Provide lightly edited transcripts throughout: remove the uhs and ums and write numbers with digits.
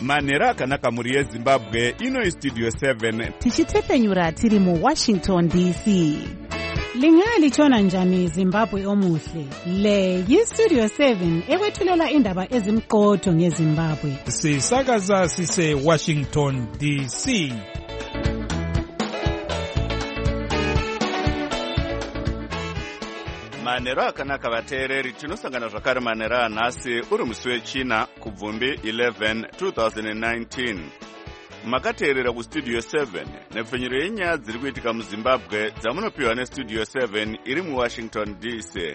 manhero akanaka mhuri yezimbabwe. Ino Studio 7 tichitepfenyura tiri muWashington DC. Lingalitshona njani Zimbabwe omuhle? Le yiStudio 7 ekwethulela indaba ezimqotho ngeZimbabwe. Sisakaza sise Washington DC. manhero akanaka vateereri, tinosangana zvakare manhero anhasi uri musi wechina kubvumbi 11 2019. Makateerera kuStudio 7 nepfenyuro yenyaya dziri kuitika muZimbabwe dzamunopiwa neStudio 7 iri muWashington DC.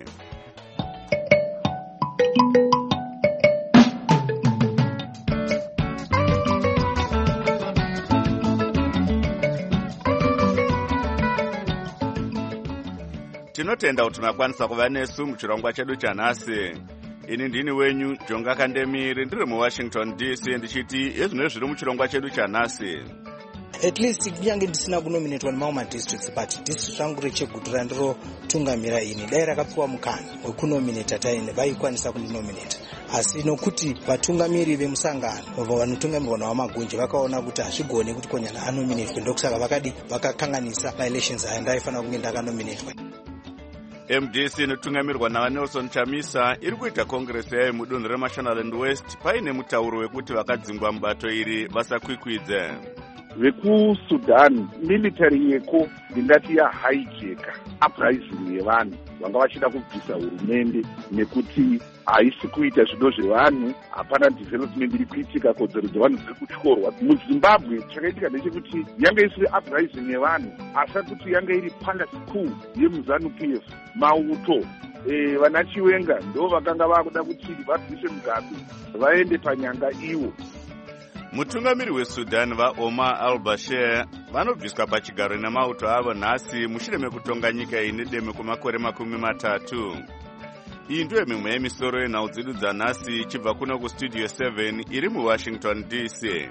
Tinotenda kuti makwanisa kuva nesu muchirongwa chedu chanhasi. Ini ndini wenyu Jonga Kandemiri, ndiri muWashington DC, ndichiti ezvino zviri muchirongwa chedu chanhasi. At least kunyange ndisina kunominatwa nemamwe districts, but district rangu reChegutu randiro tungamira ini dai rakapiwa mukana wekunominata taine vaikwanisa kundinominata. Asi nokuti vatungamiri vemusangano vanotungamirwa navamagunje vakaona kuti hazvigone kuti Konyana anominatwe, ndokusaka vakakanganisa maelections aya ndaifanira kunge ndakanominatwa. MDC inotungamirwa naVanelson Chamisa iri kuita kongresi yayo mudunhu reMashonaland West paine mutauro wekuti vakadzingwa mubato iri vasakwikwidze. VekuSudan military yeko ndingati yahijacker uprising yevanhu vanga vachida kubvisa hurumende nekuti haisi kuita zvido zvevanhu, hapana development iri kuitika, kodzero dzevanhu dziri kutyorwa. MuZimbabwe chakaitika ndechekuti yange isiri uprising yevanhu, asi kuti yange iri palace coup yemuZANU-PF. Mauto vana Chiwenga ndo vakanga vakuda kuti vabvise Mugabe vaende panyanga iwo. Mutungamiri weSudan vaOmar al-Bashir vanobviswa pachigaro nemauto avo nhasi mushure mekutonga nyika ine deme kwemakore 30. Iyi ndiyo mimwe yemisoro yenhau dzedu dzanhasi ichibva kuno kuStudio 7 iri muWashington DC.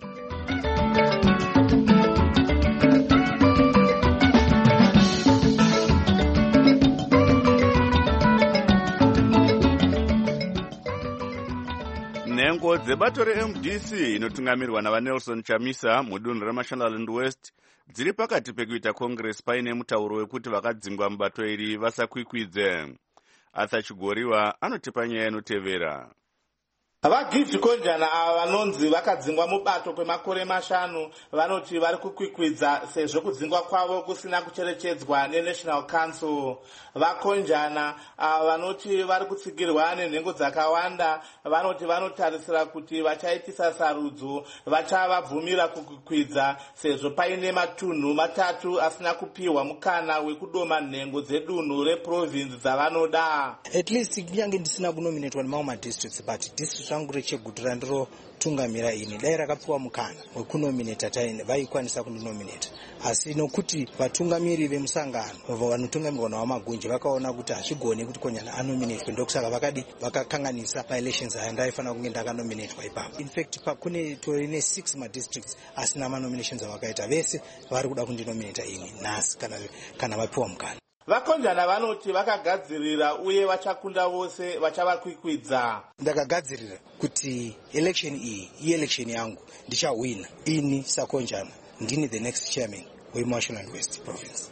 Nhengo dzebato reMDC inotungamirwa naVanelson Chamisa mudunhu reMashonaland West dziri pakati pekuita kongresi paine mutauro wekuti vakadzingwa mubato iri vasakwikwidze. Arthur Chigoriwa anotipa nyaya inotevera. VaGift Konjana ava vanonzi vakadzingwa mubato kwemakore 5 vanoti vari kukwikwidza sezvo kudzingwa kwavo kusina kucherechedzwa neNational Council. VaKonjana ava vanoti vari kutsigirwa nenhengo dzakawanda vanoti vanotarisira kuti vachaitisa sarudzo vachavabvumira kukwikwidza sezvo paine matunhu 3 asina kupiwa mukana wekudoma nhengo dzedunhu reprovince dzavanoda. At least kunyange ndisina kunominatwa nemamwe districts, but district rangu reChegutu randiro tungamira ini dai rakapiwa mukana wekunominata taine vaikwanisa kundinominata. Asi nokuti vatungamiri vemusangano vanotungamirwa navamagunje vakaona kuti hazvigone kuti Konyana anominatwe, ndokusaka vakakanganisa maelections aya ndaifanira kunge ndakanominatwa ipapo. In fact kune torine 6 madistricts asina manominations avakaita, vese vari kuda kundinominata ini nhasi kana vapiwa mukana. VaKonjana vanoti vakagadzirira uye vachakunda vose vachavakwikwidza. Ndakagadzirira kuti election iyi ielection yangu ndichawina. Ini saKonjana ndini the next chairman weMashonaland West province.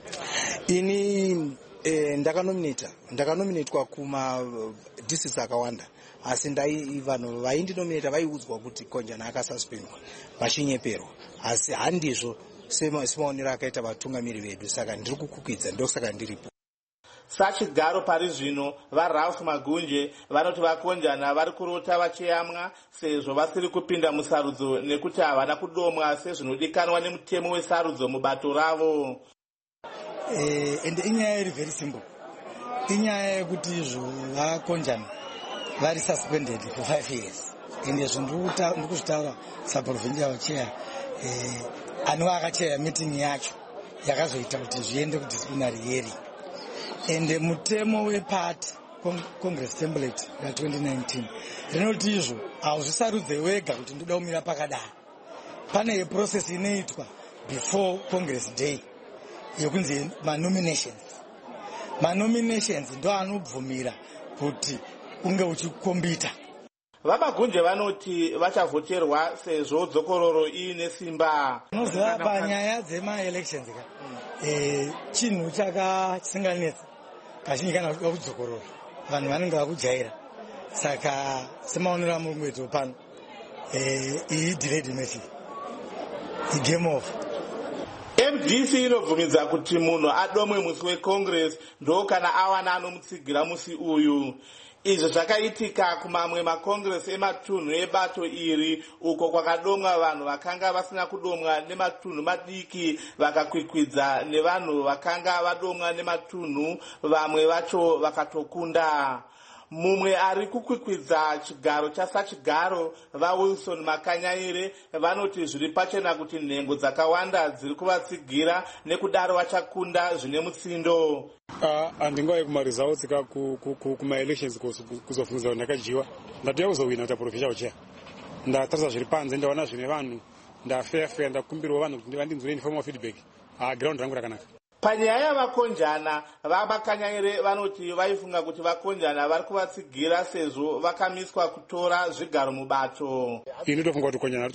Ini ndakanominatwa kuma districts akawanda, asi vanhu vaindinominata vaiudzwa kuti Konjana akasuspendwa vachinyeperwa, asi handizvo semaonero akaita vatungamiri vedu, saka ndiri kukwikwidza, ndosaka ndiripo. Sachigaro pari zvino vaRalph Magunje vanoti vaKonjana vari kurota vachiyamwa sezvo vasiri kupinda musarudzo nekuti havana kudomwa sezvinodikanwa nemutemo wesarudzo mubato ravo. Ende inyaya iri very simple. Inyaya yekuti vaKonjana vari suspended for 5 years. Ende zvindiri kuzvitaura saprovincial chair anova akachaira meeting yacho yakazoita kuti zviende kudisciplinary hearing. Ende mutemo wepati Congress template ya2019 rinoti izvo hauzvisarudze wega kuti ndoda kumira pakadaro. Pane process inoitwa before Congress day yekunzi manominations ndo anobvumira kuti unge uchikombita. Vamagunje vanoti vachavhoterwa sezvo dzokororo iine simba. Unoziva panyaya dzema-elections chinhu chisinganetsa kazhinji kana kudzokorora vanhu vanenge vakujaira. Saka semaonero amurungu wetu pano iyi delayed message game off. MDC inobvumidza kuti munhu adomwe musi weCongress ndo kana awana anomutsigira musi uyu. Izvi zvakaitika kumamwe makongresi ematunhu ebato iri uko kwakadomwa vanhu vakanga vasina kudomwa nematunhu madiki vakakwikwidza nevanhu vakanga vadomwa nematunhu vamwe vacho vakatokunda. Mumwe ari kukwikwidza chigaro chasachigaro vaWilson Makanyaire vanoti zviri pachena kuti nhengo dzakawanda dziri kuvatsigira nekudaro vachakunda zvine mutsindo. Handingaye kumaresults kuma-elections kuzofungudza kuti ndakajiwa. Ndatoya kuzowina kuti provincial chair. Ndatarisa zviri panze ndaona zvine vanhu ndafeya ndakumbirwa vanhu kuti vandinzwire informal feedback. Ground rangu rakanaka. Panyaya yavakonjana vaMakanyaire vanoti vaifunga kuti vakonjana vari kuvatsigira sezvo vakamiswa kutora zvigaro mubato. Ini ndofunga kuti konjana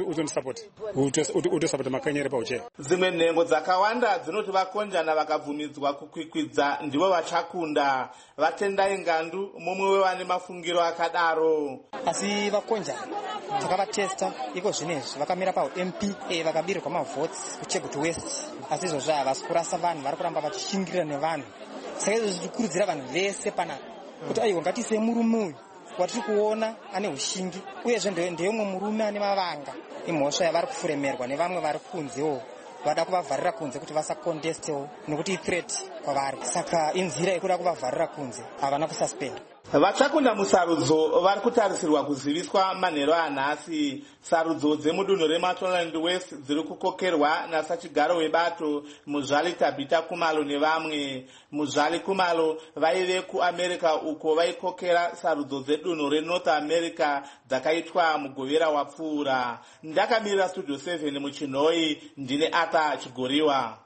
utosapota Makanyaire pauchea. Dzimwe nhengo dzakawanda dzinoti vakonjana vakabvumidzwa kukwikwidza ndivo vachakunda. Vatendai Ngandu mumwe wevane mafungiro akadaro. Asi vakonjana takavatesta iko zvinezvi vakamira paMP vakabirwa mavotes kuChegutu West. Asi izvozvo havasi kurasa vanhu vari kuramba vachishingirira nevanhu. Saka izvozvo tikurudzira vanhu vese panapa kuti aiwa ngatiise murume uyu watiri kuona ane ushingi uyezve ndeyomwe murume ane mavanga imhosva yavari kufuremerwa nevamwe vari kunzewo vada kuvavharira kunze kuti vasakontestewo nekuti ithreat kwavari. Saka inzira yekuda kuvavharira kunze havana kususpenda. Vachakunda musarudzo vari kutarisirwa kuziviswa manheru anhasi. Sarudzo dzemudunhu reMashonaland West dziri kukokerwa nasachigaro webato Muzvali Tabita Kumalo nevamwe. Muzvali Kumalo vaive kuAmerica uko vaikokera sarudzo dzedunhu reNorth America dzakaitwa mugovera wapfuura. Ndakamirira Studio 7 muChinhoi, ndine Arthur Chigoriwa.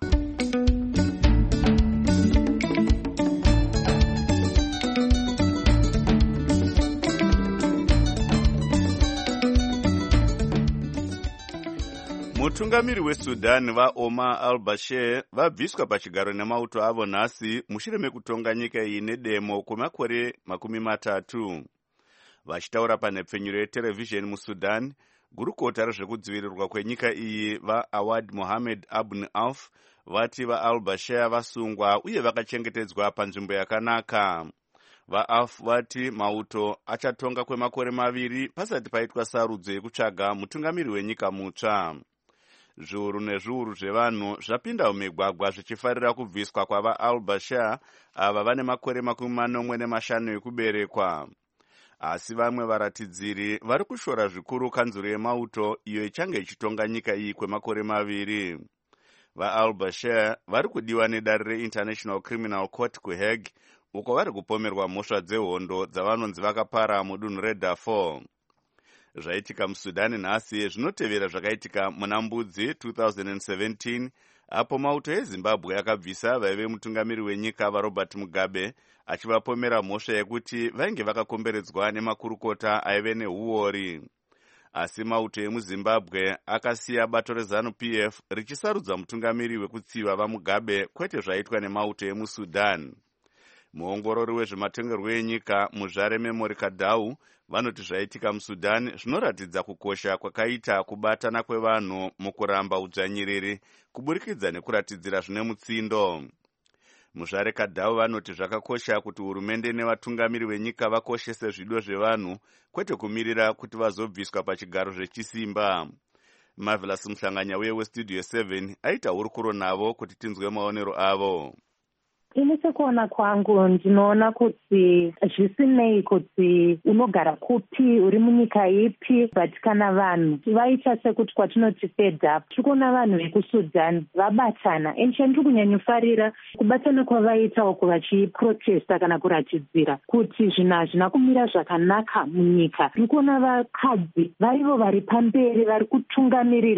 Mutungamiri weSudan vaOmar al-Bashir vabviswa pachigaro nemauto avo nhasi mushure mekutonga nyika iyi nedemo kwemakore 30. Vachitaura panhepfenyuro yeterevhizheni muSudan, gurukota rezvekudzivirirwa kwenyika iyi vaAwad Mohamed Abn Auf vati vaal-Bashir vasungwa uye vakachengetedzwa panzvimbo yakanaka. VaAuf vati mauto achatonga kwemakore 2 pasati paitwa sarudzo yekutsvaga mutungamiri wenyika mutsva. Zviuru nezviuru zvevanhu zvapinda mumigwagwa zvichifarira kubviswa kwavaal-Bashir ava vane makore 45 ekuberekwa. Asi vamwe varatidziri vari kushora zvikuru kanzuro yemauto iyo ichange ichitonga nyika iyi kwemakore 2. VaAl-Bashir vari kudiwa nedare reInternational Criminal Court kuHague uko vari kupomerwa mhosva dzehondo dzavanonzi vakapara mudunhu reDarfur. Zvaitika muSudani nhasi zvinotevera zvakaitika muna Mbudzi 2017 apo mauto eZimbabwe akabvisa vaive mutungamiri wenyika vaRobert Mugabe achivapomera mhosva yekuti vainge vakakomberedzwa nemakurukota aive neuori. Asi mauto emuZimbabwe akasiya bato reZANU-PF richisarudza mutungamiri wekutsiva vaMugabe kwete zvaitwa nemauto emuSudan. Muongorori wezvematongerwo enyika Muzvare Memory Kadau vanoti zvaitika muSudan zvinoratidza kukosha kwakaita kubatana kwevanhu mukuramba udzvanyiriri kuburikidza nekuratidzira zvine mutsindo. Muzvare Kadau vanoti zvakakosha kuti hurumende nevatungamiri venyika vakoshese zvido zvevanhu kwete kumirira kuti vazobviswa pachigaro zvechisimba. Marvelous Muhlanganya weStudio 7 aita hurukuro navo kuti tinzwe maonero avo. Ini sekuona kwangu ndinoona kuti zvisinei kuti unogara kupi, uri munyika ipi, but kana vanhu vaita sekuti kwatinoti fed up, tikuona vanhu vekuSudan vabatana. Chandiri kunyanyofarira kubatana kwavaita uko vachiprotesta kana kuratidzira kuti zvinhu hazvina kumira zvakanaka munyika. Tiri kuona vakadzi varivo vari pamberi vari kutungamirira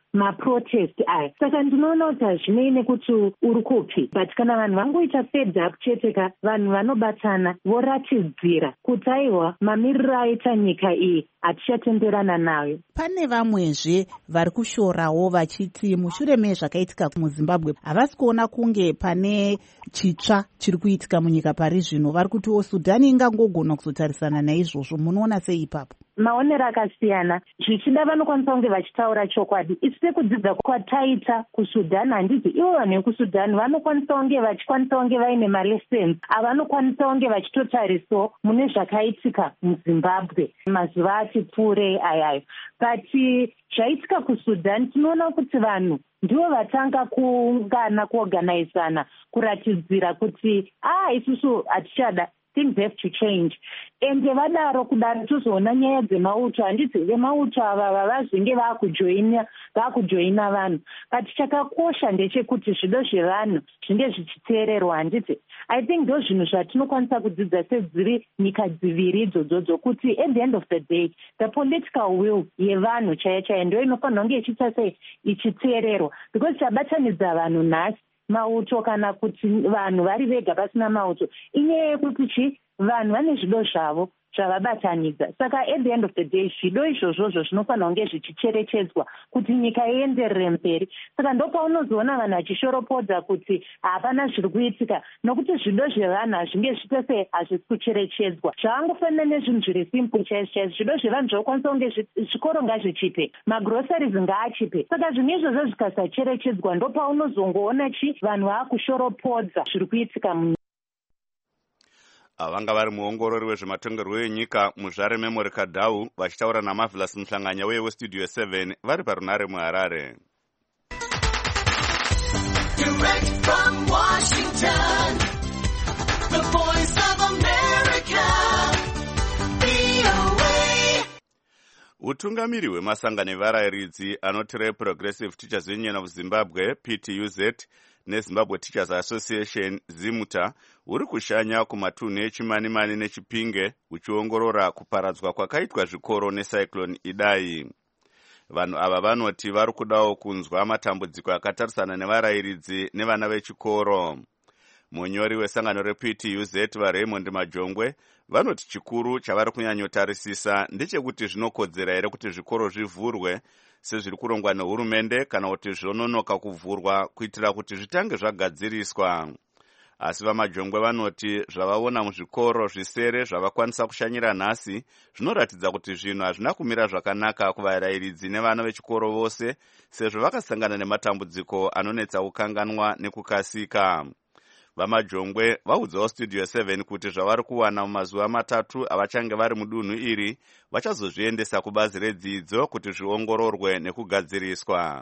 maprotest aya. Saka ndinoona kuti hazvinei nekuti uri kupi, but kana vanhu vangoita fed up cheteka, vanhu vanobatana voratidzira kuti aiwa mamiriro aita nyika iyi hatichatenderana nayo. Pane vamwezve vari kushorawo vachiti mushure mezvakaitika muZimbabwe havasi kuona kunge pane chitsva chiri kuitika munyika pari zvino. Vari kutiwo Sudhani ingangogona kuzotarisana naizvozvo. Munoona sei ipapo? Maonero akasiyana. Zvichida vanokwanisa kunge vachitaura chokwadi. Isi sekudzidza kwataita kuSudhani handiti ivo vanhu vekusudhani vanokwanisa kunge vaine malessons avanokwanisa kunge vachitotarisawo mune zvakaitika muZimbabwe mazuva ati pfuurei ayayo. But zvaitika kuSudhani tinoona kuti vanhu ndivo vatanga kuungana kuorganizana kuratidzira kuti isusu hatichada, things have to change. Ende vadaro kudaro tozoona nyaya dzemauto, handiti vemauto ava vazvinge vakujoina vanhu. But chakakosha ndechekuti zvido zvevanhu zvinge zvichiteererwa, handiti. I think ndo zvinhu zvatinokwanisa kudzidza sedziri nyika dziviri idzodzo kuti at the end of the day the political will yevanhu chaiyo ndo inofanira kunge ichiita sei ichiteererwa, because chabatanidza vanhu nhasi mauto kana kuti vanhu vari vega pasina mauto inyaya yekuti vanhu vane zvido zvavo zvavabatanidza. Saka at the end of the day zvido izvozvozvo zvinofanira kunge zvichicherechedzwa kuti nyika ienderere mberi. Saka ndopaunozoona vanhu vachishoropodza kuti hapana zviri kuitika, nokuti zvido zvevanhu hazvinge zviite sei hazvisi kucherechedzwa. Zvavangofanira nezvinhu zviri simple chaizvo. Zvido zvevanhu zvokwanisa kunge zvikoro ngazvichipe, magroceries ngaachipe. Saka zvinhu izvozvo zvikasacherechedzwa ndopaunozongoona vanhu vaakushoropodza zviri kuitika munyika. Vanga vari muongorori wezvematongerwo enyika muZvare Memory Kadhau vachitaura naMarvelous Muhlanganya weStudio 7 vari parunare muHarare. Direct from Washington, the voice of America, VOA. Utungamiri hwemasangano evarairidzi anoti Progressive Teachers Union of Zimbabwe, PTUZ, neZimbabwe Teachers Association, ZIMUTA, uri kushanya kumatunhu eChimanimani neChipinge uchiongorora kuparadzwa kwakaitwa zvikoro necyclone Idai. Vanhu ava vanoti vari kudawo kunzwa matambudziko akatarisana nevarairidzi nevana vechikoro. Munyori wesangano rePTUZ vaRaymond Majongwe vanoti chikuru chavari kunyanyotarisisa ndechekuti zvinokodzera here kuti zvikoro zvivhurwe sezviri kurongwa nehurumende kana kuti zvononoka kuvhurwa kuitira kuti zvitange zvagadziriswa. Asi vaMajongwe vanoti zvavaona muzvikoro zvisere zvavakwanisa kushanyira nhasi zvinoratidza kuti zvinhu hazvina kumira zvakanaka kuvarairidzi nevana vechikoro vose sezvo vakasangana nematambudziko anonetsa kukanganwa nekukasika. VaMajongwe vaudzawo Studio 7 kuti zvavari kuwana mumazuva matatu avachange vari mudunhu iri vachazozviendesa kubazi redzidzo kuti zviongororwe nekugadziriswa.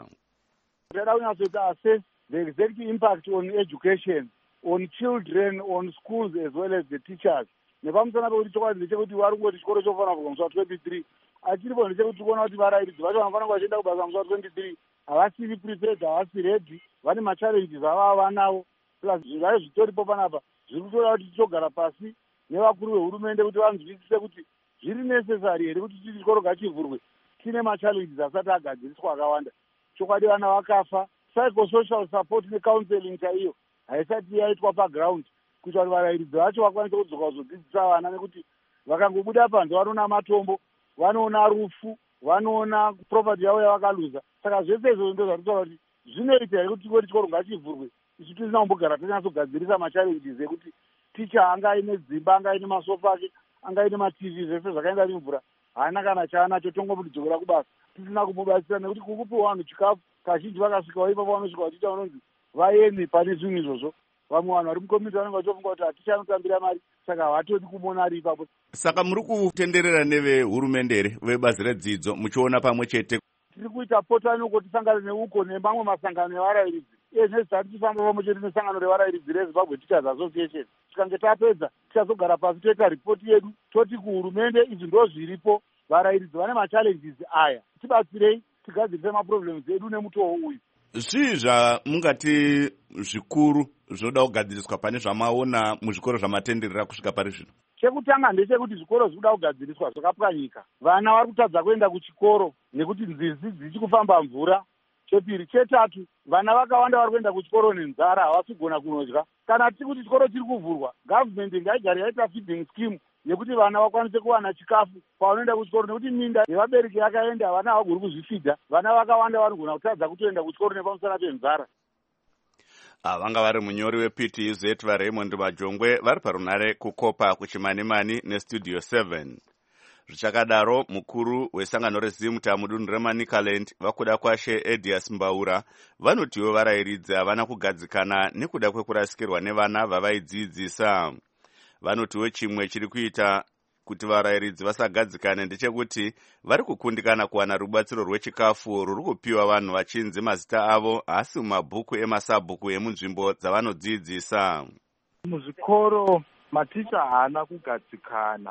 The exact impact on education, on children, on schools as well as the teachers. Nepamusana pekuti chokwadi ndechekuti vari kungoti chikoro chofanira kubva musi wa23 achiripo ndechekuti kuona kuti varairidzi vacho vanofanira vachienda kubasa musi wa23 havasiri prepared, havasi ready, vane machallenges ava vanawo. Plus zvizvayo zvitoripo panapa zviri kutoda kuti tichogara pasi nevakuru vehurumende kuti vanzwisise kuti zviri necessary here kuti chikoro ngachivhurwe tine machallenges asati agadziriswa akawanda. Chokwadi vana vakafa, psychosocial support necounseling chaiyo haisati yaitwa paground kuitira kuti varairidzi vacho vakwanise kudzoka kuzodzidzisa vana, nekuti vakangobuda panze vanoona matombo, vanoona rufu, vanoona property yavo yavakaluza. Saka zvese izvozvo ndo zvatitaura kuti zvinoita here kuti tingoti chikoro ngachivhurwe isu tisina kumbogara tinyatsogadzirisa machallenges ekuti ticha anga aine dzimba, anga aine masofa ake, anga aine matv, zvese zvakaenda nemvura, haana kana chaanacho, tongomudzokera kubasa tisina kumubatsira, nekuti kukupiwa vanhu chikafu kazhinji vakasvikawo ipapo vanosvika vachiita vanonzi vaemi pane zvinhu izvozvo. Vamwe vanhu vari mukomiti vanenge vachifunga kuti hatichanotambira mari, saka havatodi kumuona ari ipapo. Saka muri kutenderera nevehurumende here, vebazi redzidzo, muchiona pamwe chete? Tiri kuita potanoko tisangane neuko nemamwe masangano evarairidzi. Nezvisati tifamba pamwe chete nesangano revarairidzi reZimbabwe Teachers Association. Tikange tapedza tichazogara pasi toita ripoti yedu toti kuhurumende izvi ndo zviripo, varairidzi vane machallenges aya, tibatsirei tigadzirise maproblems edu nemutoo uyu. Zvii zvamungati zvikuru zvinoda kugadziriswa pane zvamaona muzvikoro zvamatenderera kusvika pari zvino? Chekutanga ndechekuti zvikoro zvinoda kugadziriswa zvakapwanyika. Vana vari kutadza kuenda kuchikoro nekuti nzizi dzichikufamba mvura, chepiri. Chetatu, vana vakawanda vari kuenda kuchikoro nenzara, havasi kugona kunodya. Kana tiri kuti chikoro chiri kuvhurwa, gavhumende ngaigare yaita feeding scheme yekuti vana vakwanise kuwana chikafu pavanoenda kuchikoro, nekuti minda yevabereki yakaenda, vana havagoni kuzvifidha. Vana vakawanda vanogona kutadza kutoenda kuchikoro nepamusana penzara. Vanga vari munyori wePTZ vaRaymond Majongwe vari parunare kukopa kuchimani-mani nestudio 7. Zvichakadaro, mukuru wesangano reZimta mudunhu reManicaland vakuda kwashe Edias Mbaura vanotiwo varayiridzi havana kugadzikana nekuda kwekurasikirwa nevana vavaidzidzisa. Vanotiwo chimwe chiri kuita kuti varayiridzi vasagadzikane ndechekuti vari kukundikana kuwana rubatsiro rwechikafu ruri kupiwa vanhu vachinzi mazita avo asi mumabhuku emasabhuku emunzvimbo dzavanodzidzisa. Muzvikoro maticha haana kugadzikana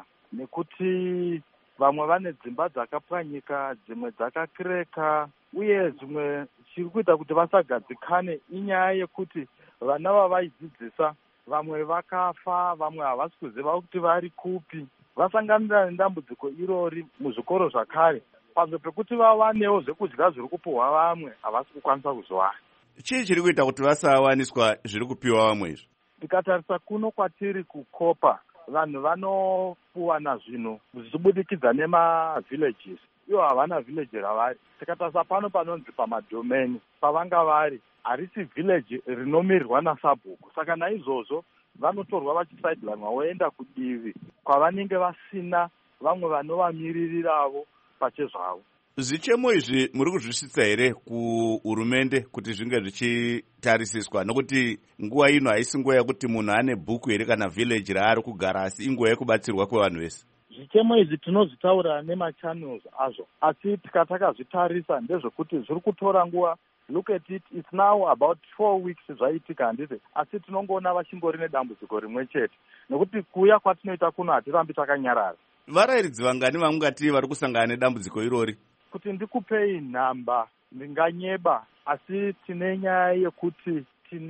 nekuti vamwe vane dzimba dzakapwanyika, dzimwe dzakakireka, uye zvimwe chiri kuita kuti vasagadzikane inyaya yekuti vana vavaidzidzisa vamwe vakafa, vamwe havasi kuziva kuti vari kupi. Vasanganira nedambudziko irori muzvikoro zvakare, panzvimbo pekuti vawanewo zvekudya zviri kupiwa vamwe havasi kukwanisa kuzowana. Chii chiri kuita kuti vasawaniswa zviri kupiwa vamwe izvo? Tikatarisa kuno kwatiri kukopa, vanhu vanopuwana zvinhu zvichibudikidza nemavillages. Ivo havana village ravari. Tikatarisa pano panonzi pamadomeni pavanga vari, harisi village rinomirirwa nasabhuku. Saka naizvozvo vanotorwa vachisaidlanwa voenda kudivi kwavanenge vasina vamwe vanovamiriravo pachezvavo. Zvichemo izvi muri kuzvisvitsa here kuhurumende kuti zvinge zvichitarisiswa? Nokuti nguva ino haisi nguva yekuti munhu ane bhuku here kana village raari kugara, asi inguva yekubatsirwa kwevanhu vese. Zvichemo izvi tinozvitaura nemachannels azvo, asi takazvitarisa ndezvekuti zviri kutora nguva. Look at it, it's now about 4 weeks zvaitika handiti, asi tinongoona vachingori nedambudziko rimwe chete, nekuti kuuya kwatinoita kuno hatirambi takanyarara. Varayiridzi vangani vamungati vari kusangana nedambudziko irori? Kuti ndikupei nhamba ndinganyeba, asi tine nyaya yekuti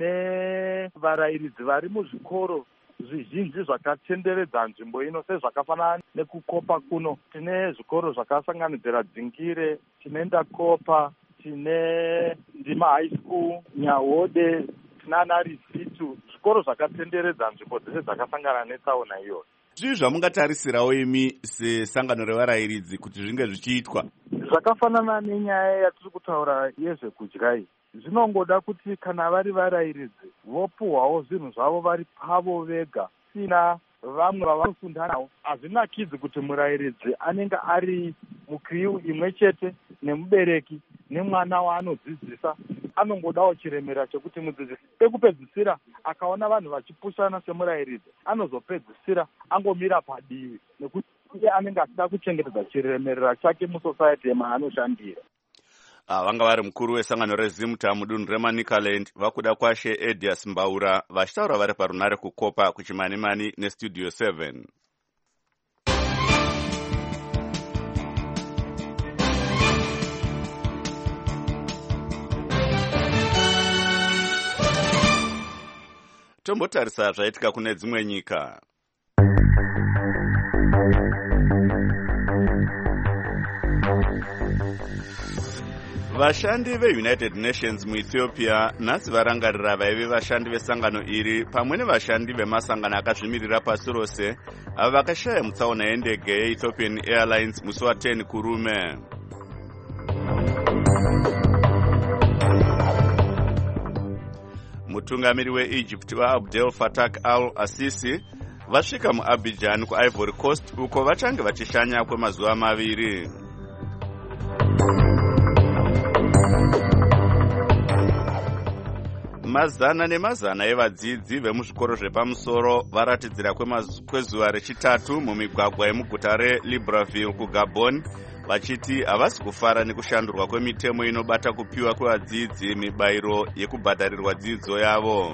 tine varayiridzi vari muzvikoro zvizhinji zvakatenderedza nzvimbo ino, sezvakafanana nekukopa kuno. Tine zvikoro zvakasanganidzira Dzingire, tine Ndakopa, tine Ndima High School, Nyahode, tinana Risitu, zvikoro zvakatenderedza nzvimbo dzese dzakasangana netsaona iyoyo. Zvii zvamungatarisirawo imi sesangano revarayiridzi kuti zvinge zvichiitwa? Zvakafanana nenyaya yatiri kutaura yezvekudya iyi, zvinongoda kuti kana vari varayiridzi vopuhwawo zvinhu zvavo vari pavo vega, sina vamwe vavanofunda navo. Hazvinakidzi kuti murayiridzi anenge ari mukriu imwe chete nemubereki nemwana waanodzidzisa, anongodawo chiremera chekuti mudzidzisi pekupedzisira akaona vanhu vachipushana semurayiridzi anozopedzisira angomira padivi, nekuti iye anenge achida kuchengetedza chiremerera chake musociety yemaanoshandira. Vanga vari mukuru wesangano reZimta mudunhu reManicaland vakuda kwashe Edias Mbaura vachitaura vari parunare kukopa kuchimani-mani nestudio 7. Tombotarisa zvaitika kune dzimwe nyika. Vashandi veUnited Nations muEthiopia nhasi varangarira vaive vashandi vesangano iri pamwe nevashandi vemasangano akazvimirira pasi rose avo vakashaya mutsaona yendege yeEthiopian Airlines musi wa10 kurume. Mutungamiri weEgypt waAbdel Fattah al-Sisi vasvika muAbidjan kuIvory Coast uko vachange vachishanya kwemazuva 2. Mazana nemazana evadzidzi vemuzvikoro zvepamusoro varatidzira kwezuva rechitatu mumigwagwa yemuguta reLibreville kuGabon vachiti havasi kufara nekushandurwa kwemitemo inobata kupiwa kwevadzidzi mibayiro yekubhadharirwa dzidzo yavo.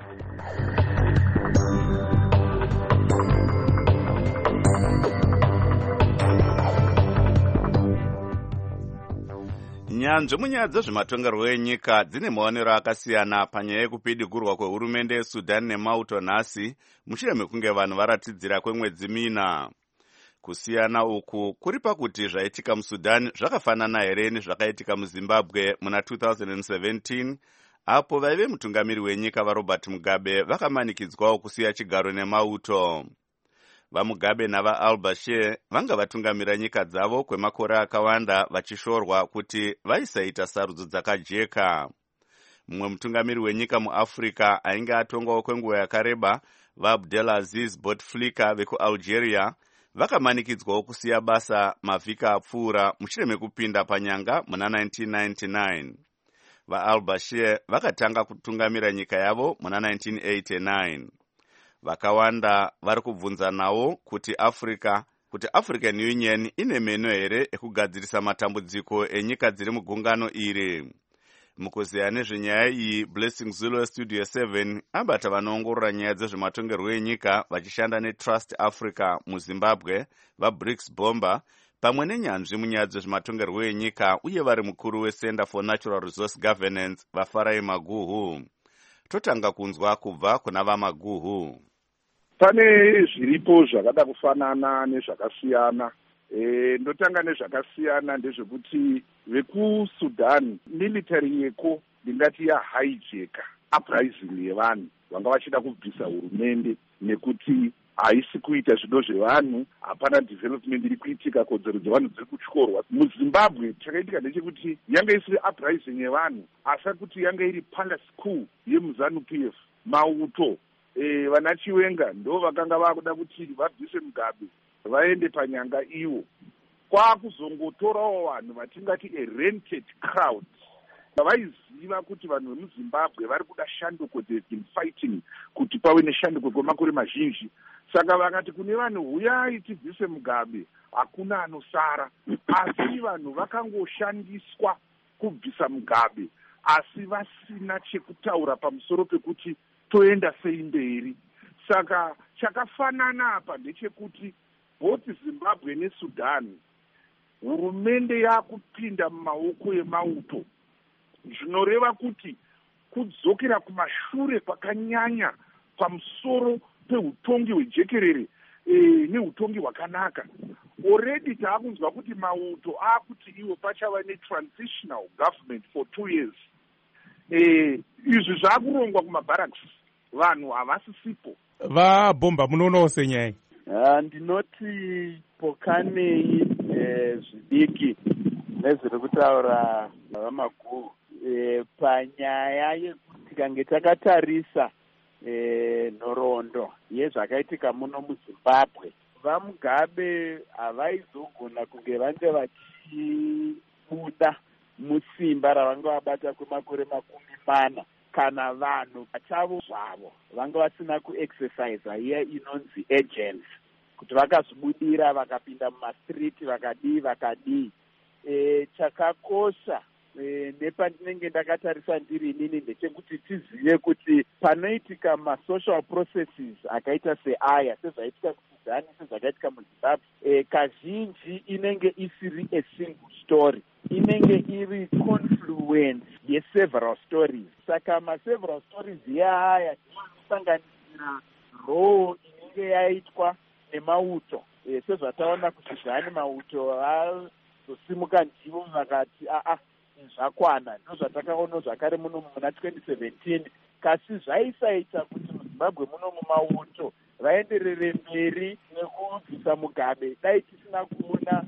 Nyanzvi munyaya dzezvematongerwo enyika dzine maonero akasiyana panyaya yekupidigurwa kwehurumende yeSudan nemauto nhasi mushure mekunge vanhu varatidzira kwemwedzi 4. Kusiyana uku kuri pakuti zvaitika muSudan zvakafanana here nezvakaitika muZimbabwe muna 2017, apo vaive mutungamiri wenyika vaRobert Mugabe vakamanikidzwawo kusiya chigaro nemauto. VaMugabe navaAl-Bashir vanga vatungamira nyika dzavo kwemakore akawanda vachishorwa kuti vaisaita sarudzo dzakajeka. Mumwe mutungamiri wenyika muAfrica ainge atongawo kwenguva yakareba, vaAbdelaziz Bouteflika vekuAlgeria, vakamanikidzwawo kusiya basa mavhiki apfuura mushure mekupinda panyanga muna 1999. VaAl-Bashir vakatanga kutungamira nyika yavo muna 1989. Vakawanda vari kubvunzanawo kuti African Union ine meno here ekugadzirisa matambudziko enyika dziri mugungano iri. Mukuziya nezvenyaya iyi, Blessing Zulu Studio 7 abata vanoongorora nyaya dzezvematongerwo enyika vachishanda neTrust Africa muZimbabwe, vaBricks Bomba, pamwe nenyanzvi munyaya dzezvematongerwo enyika uye vari mukuru weCenter for Natural Resource Governance, vaFarai Maguhu. Totanga kunzwa kubva kuna vaMaguhu. Pane zviripo zvakada kufanana nezvakasiyana. Ndotanga nezvakasiyana ndezvekuti vekuSudan military yeko ndingati yahijacker uprising yevanhu vanga vachida kubvisa hurumende nekuti haisi kuita zvido zvevanhu, hapana development iri kuitika, kodzero dzevanhu dziri kutyorwa. MuZimbabwe chakaitika ndechekuti yanga isiri uprising yevanhu, asi kuti yanga iri palace coup yemuZANU-PF. Mauto vana Chiwenga ndo vakanga vakuda kuti vabvise Mugabe vaende panyanga iwo. Kwakuzongotorawo vanhu vatingati rented crowd. Vaiziva kuti vanhu vemuZimbabwe vari kuda shanduko, they've been fighting kuti pave neshanduko kwemakore mazhinji. Saka vakati kune vanhu huyai tibvise Mugabe, hakuna anosara. Asi vanhu vakangoshandiswa kubvisa Mugabe, asi vasina chekutaura pamusoro pekuti toenda sei mberi. Saka chakafanana apa ndechekuti both Zimbabwe neSudan hurumende yakupinda mumaoko emauto, zvinoreva kuti kudzokera kumashure kwakanyanya pamusoro peutongi hwejekerere neutongi hwakanaka. Already taakunzwa kuti mauto akuti iwo pachava netransitional government for 2 years. Izvi zvakurongwa kumabarracks, vanhu havasisipo. VaBomba munoonawo senyaya? Ndinoti pokanei zvidiki nezviri kutaura vaMaguhu panyaya yekuti kange takatarisa nhoroondo yezvakaitika muno muZimbabwe, vaMugabe havaizogona kunge vange vachibuda musimba ravanga vabata kwemakore 40 kana vanhu pachavo zvavo vanga vasina kuexercise iya inonzi agents, kuti vakazvibudira vakapinda mumastriti vakadii. Chakakosha nepandinenge ndakatarisa ndiri inini ndechekuti tizive kuti panoitika masocial processes akaita seaya sezvaitika kuSudan, sezvakaitika muZimbabwe, kazhinji inenge isiri a single story, inenge iri confluence yeseveral stories. Saka maseveral stories yaaya anosanganisira role inenge yaitwa nemauto, sezvataona kuSudan mauto azosimuka ndivo vakati zvakwana. Ndozvatakaona zvakare muno muna 2017, kasi zvaisaita kuti muZimbabwe muno mumauto vaenderere mberi nekubvisa Mugabe dai tisina kuona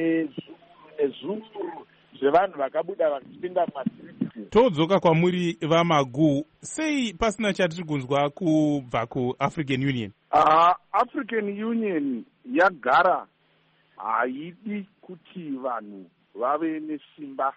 nezvuru zvevanhu vakabuda vachipinda mumastriti. Todzoka kwamuri vaMaguhu, sei pasina chatiri kunzwa kubva kuAfrican Union? African Union yagara haidi kuti vanhu vave nesimba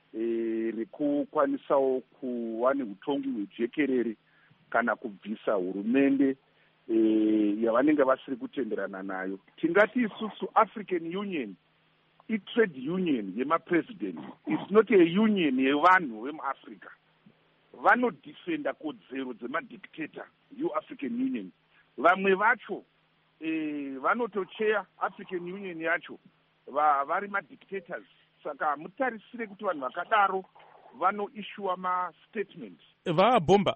rekukwanisawo kuva neutongi hwejekerere kana kubvisa hurumende yavanenge vasiri kutenderana nayo. Tingati isusu African Union i-trade union yemapresident, it's not a union yevanhu vemuAfrica. Vanodefenda kodzero dzemadictator you-African Union. Vamwe vacho vanotocheya African Union yacho vari madictators. Saka mutarisire kuti vanhu vakadaro vanoishuwa mastatement. VaBomba,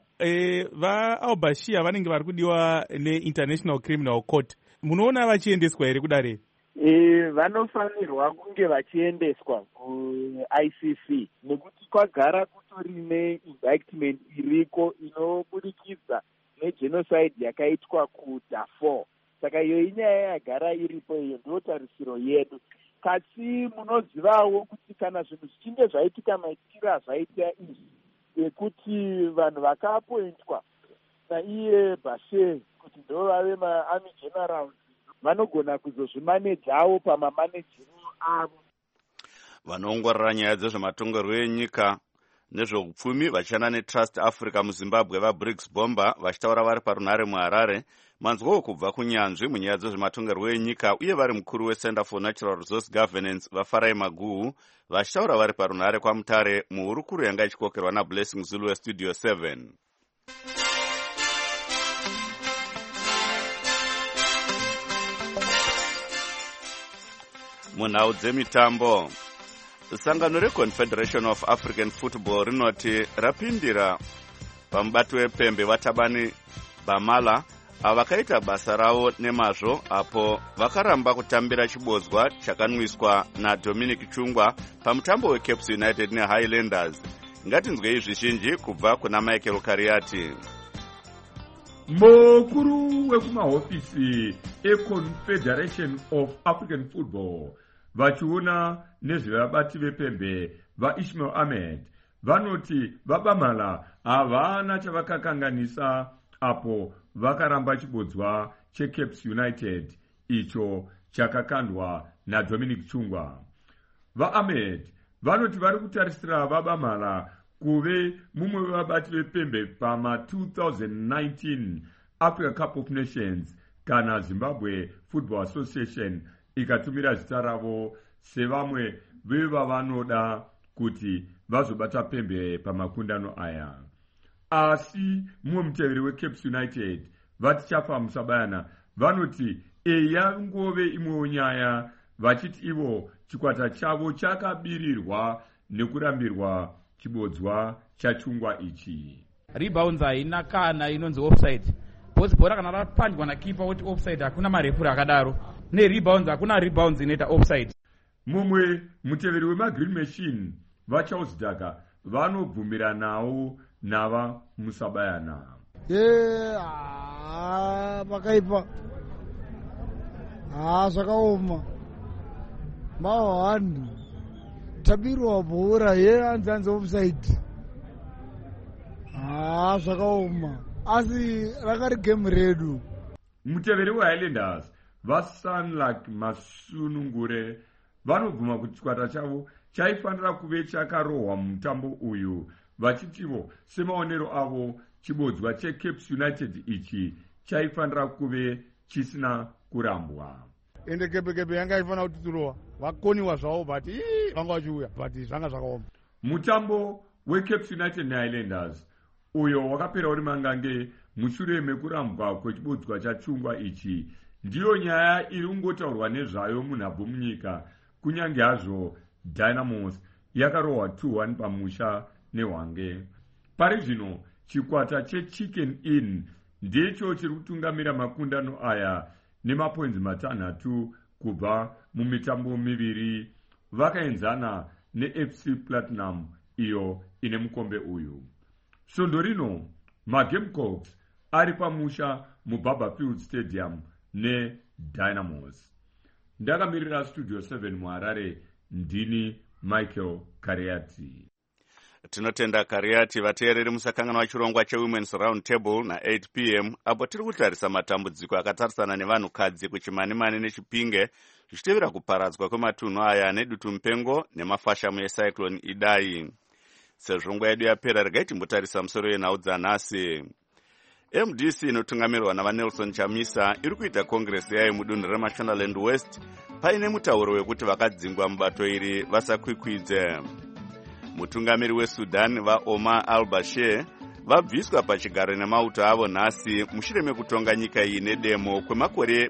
vaAl-Bashir vanenge vari kudiwa neInternational Criminal Court, munoona vachiendeswa here kudare? vanofanirwa kunge vachiendeswa kuICC nekuti kwagara kutori neindictment iriko inobudikidza negenocide yakaitwa kuDarfur. Saka iyo inyaya yagara iripo, iyo ndio tarisiro yedu. Kasi munozivawo kuti kana zvinhu zvichinge zvaitika maitikiro azvaita izvi ekuti vanhu vakaappointwa naiye Bashir kuti ndo vave maarmy generals vanogona kuzozvimanejawo pamamanejero avo. Vanoongorora nyaya dzezvematongerwo enyika nezveupfumi vachishanda neTrust Africa muZimbabwe vaBriggs Bomba vachitaura vari parunhare muHarare manzwawo kubva kunyanzvi munyaya dzezvematongerwo enyika uye vari mukuru weCenter for Natural Resource Governance vaFarai Maguhu vachitaura vari parunhare kwaMutare muhurukuru yanga ichikokerwa naBlessing Zulu weStudio 7. Munhau dzemitambo, sangano reConfederation of African Football rinoti rapindira pamubato wepembe vaThabani Bamala vakaita basa ravo nemazvo apo vakaramba kutambira chibodzwa chakanwiswa naDominic Chungwa pamutambo weCape United neHighlanders. Ngatinzwe izvizhinji kubva kuna Michael Kariati. Mukuru wekumahofisi eConfederation of African Football vachiona nezvevabati vepembe vaIsmail Ahmed vanoti vaBamala havana chavakakanganisa apo vakaramba chibodzwa cheCape United icho chakakandwa naDominic Chungwa. VaAhmed vanoti vari kutarisira vaBamala kuve mumwe wevabati vepembe pama 2019 Africa Cup of Nations kana Zimbabwe Football Association ikatumira zita ravo sevamwe vevavanoda kuti vazobata pembe pamakundano aya. Asi mumwe muteveri weCape United vatichafa musabayana vanoti eya ngove imwewo nyaya vachiti ivo chikwata chavo chakabirirwa nekurambirwa chibodzwa chachungwa ichi. Rebounds haina kana inonzi offside. Bhora kana rapandwa nakipa kuti offside hakuna marefuri akadaro. Nerebounds hakuna rebounds inoita offside. Mumwe muteveri wemagreen machine vaCharles Daka vanobvumira nawo nava musabayana. Vakaipa zvakaoma mahwani tabirwa bhora anzi offside zvakaoma asi rakari game redu. Muteveri weHighlanders vaSunluck Masunungure vanobvuma kuti chikwata chavo chaifanira kuve chakarohwa mumutambo uyu vachitivo semaonero avo chibodzwa cheCape United ichi chaifanira kuve chisina kurambwa. Ende kepe yanga ifanira kuti turowa vakoniwa zvavo but vanga vachiuya but zvanga zvakaoma. Mutambo weCape United neHighlanders uyo wakapera uri mangange mushure mekurambwa kwechibodzwa chachungwa ichi ndiyo nyaya iri kungotaurwa nezvayo munhabvu munyika kunyange hazvo Dynamos yakarohwa 2-1 pamusha neHwange. Pari zvino chikwata cheChicken Inn ndicho chiri kutungamira makundano aya nemapoinzi 6 kubva mumitambo miviri vakaenzana neFC Platinum iyo ine mukombe uyu. Svondo rino maGamecocks ari pamusha muBarberfield Stadium neDynamos. Ndakamirira Studio 7 muHarare ndini Michael Kariati. Tinotenda Kariati. Vateereri musakanganwa chirongwa cheWomen's Round Table na8 p.m. apo tiri kutarisa matambudziko akatarisana nevanhukadzi kuChimanimani neChipinge zvichitevera kuparadzwa kwematunhu aya nedutu mupengo nemafashamu eCyclone Idai. Sezvo nguva yedu yapera regai timbotarisa musoro yenhau dzanhasi. MDC inotungamirwa navaNelson Chamisa iri kuita kongresi yayo mudunhu reMashonaland West paine mutauro wekuti vakadzingwa mubato iri vasakwikwidze. Mutungamiri weSudan vaOmar al-Bashir vabviswa pachigaro nemauto avo nhasi mushure mekutonga nyika iyi nedemo kwemakore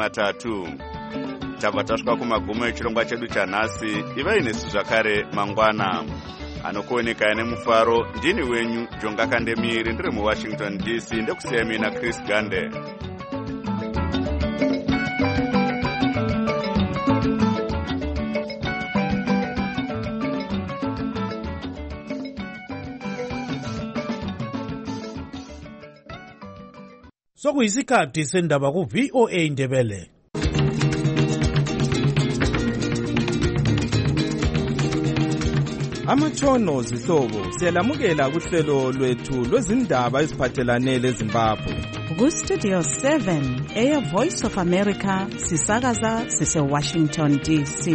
30. Tabva tasvika kumagumo echirongwa chedu chanhasi. Ivai nesu zvakare mangwana. Anokuoneka nemufaro ndini wenyu Jonga Kandemiri ndiri muWashington DC ndekusiyai mina Chris Gande. sokuyisikhathi sendaba ku-VOA Indebele. Amathono zihlobo siyalamukela kuhlelo lwethu lwezindaba eziphathelane leZimbabwe. Ku-Studio 7 Air Voice of America sisakaza sise-Washington DC.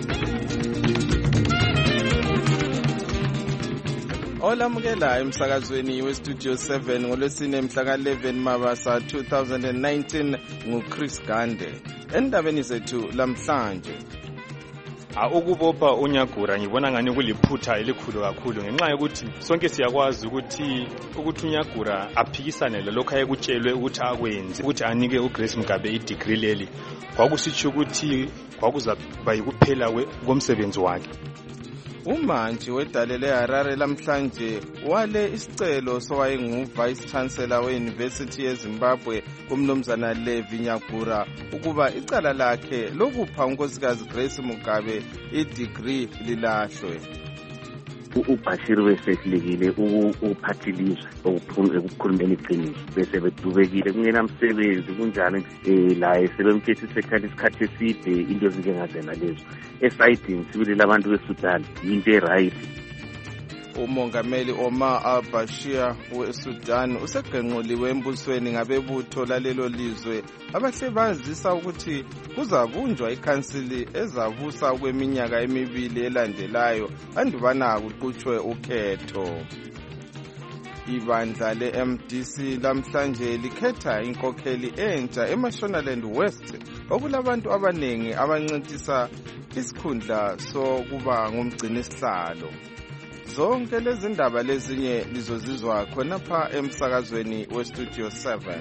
Olamukela emsakazweni we-Studio 7 ngolwesine mhla ka-11 Mabasa 2019 nguChris Gande. Endabeni zethu lamhlanje, ukubopha uNyagura ngibona ngani kuliphutha elikhulu kakhulu ngenxa yokuthi sonke siyakwazi ukuthi uNyagura aphikisane lalokho ayekutshelwe ukuthi akwenze, ukuthi anike uGrace Mugabe idegree leli, kwakusitsho ukuthi kwakuzaba yikuphela komsebenzi wakhe. Umantshi wedale leHarare lamhlanje wale isicelo sowayengu-Vice Chancellor we-University yeZimbabwe uMnumzana Levi Nyagura ukuba icala lakhe lokupha unkosikazi Grace Mugabe idegree lilahlwe. uBashir wesehlekile ukuphathilizwa ukukhulumeni iqiniso bese bedubekile kungenamsebenzi kunjalo la sebemthethe isikhathi eside into ezinjengazena lezo esayidini sibili labantu beSudan into eright. Umongameli Omar al-Bashir weSudan usegenquliwe embusweni ngabebutho lalelo lizwe abahle bazisa ukuthi kuzabunjwa ikhansili ezabusa kweminyaka emibili elandelayo andubana kuqhutshwe ukhetho. Ibandla le-MDC lamhlanje likhetha inkokheli entsha eMashonaland West okulabantu abaningi abancintisa isikhundla sokuba ngumgcini sihlalo. Zonke lezi ndaba lezinye lizozizwa khonapha emsakazweni we-Studio 7.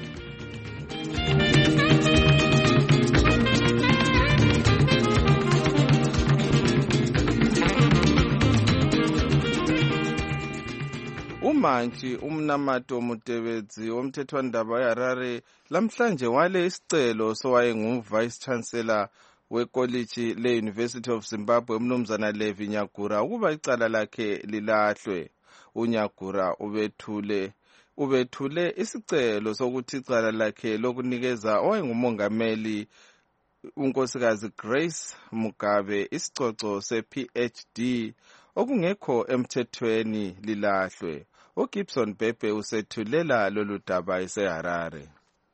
Umantshi uMnamato Mutebedzi womthethwandaba weHarare lamhlanje wale isicelo sowayengu-Vice Chancellor wekoliji le-University of Zimbabwe uMnumzana Levi Nyagura ukuba icala lakhe lilahlwe. uNyagura ubethule isicelo sokuthi icala lakhe lokunikeza owayengumongameli unkosikazi Grace Mugabe isicoco se-PhD okungekho emthethweni lilahlwe. uGibson Bebe usethulela lolu daba eseHarare.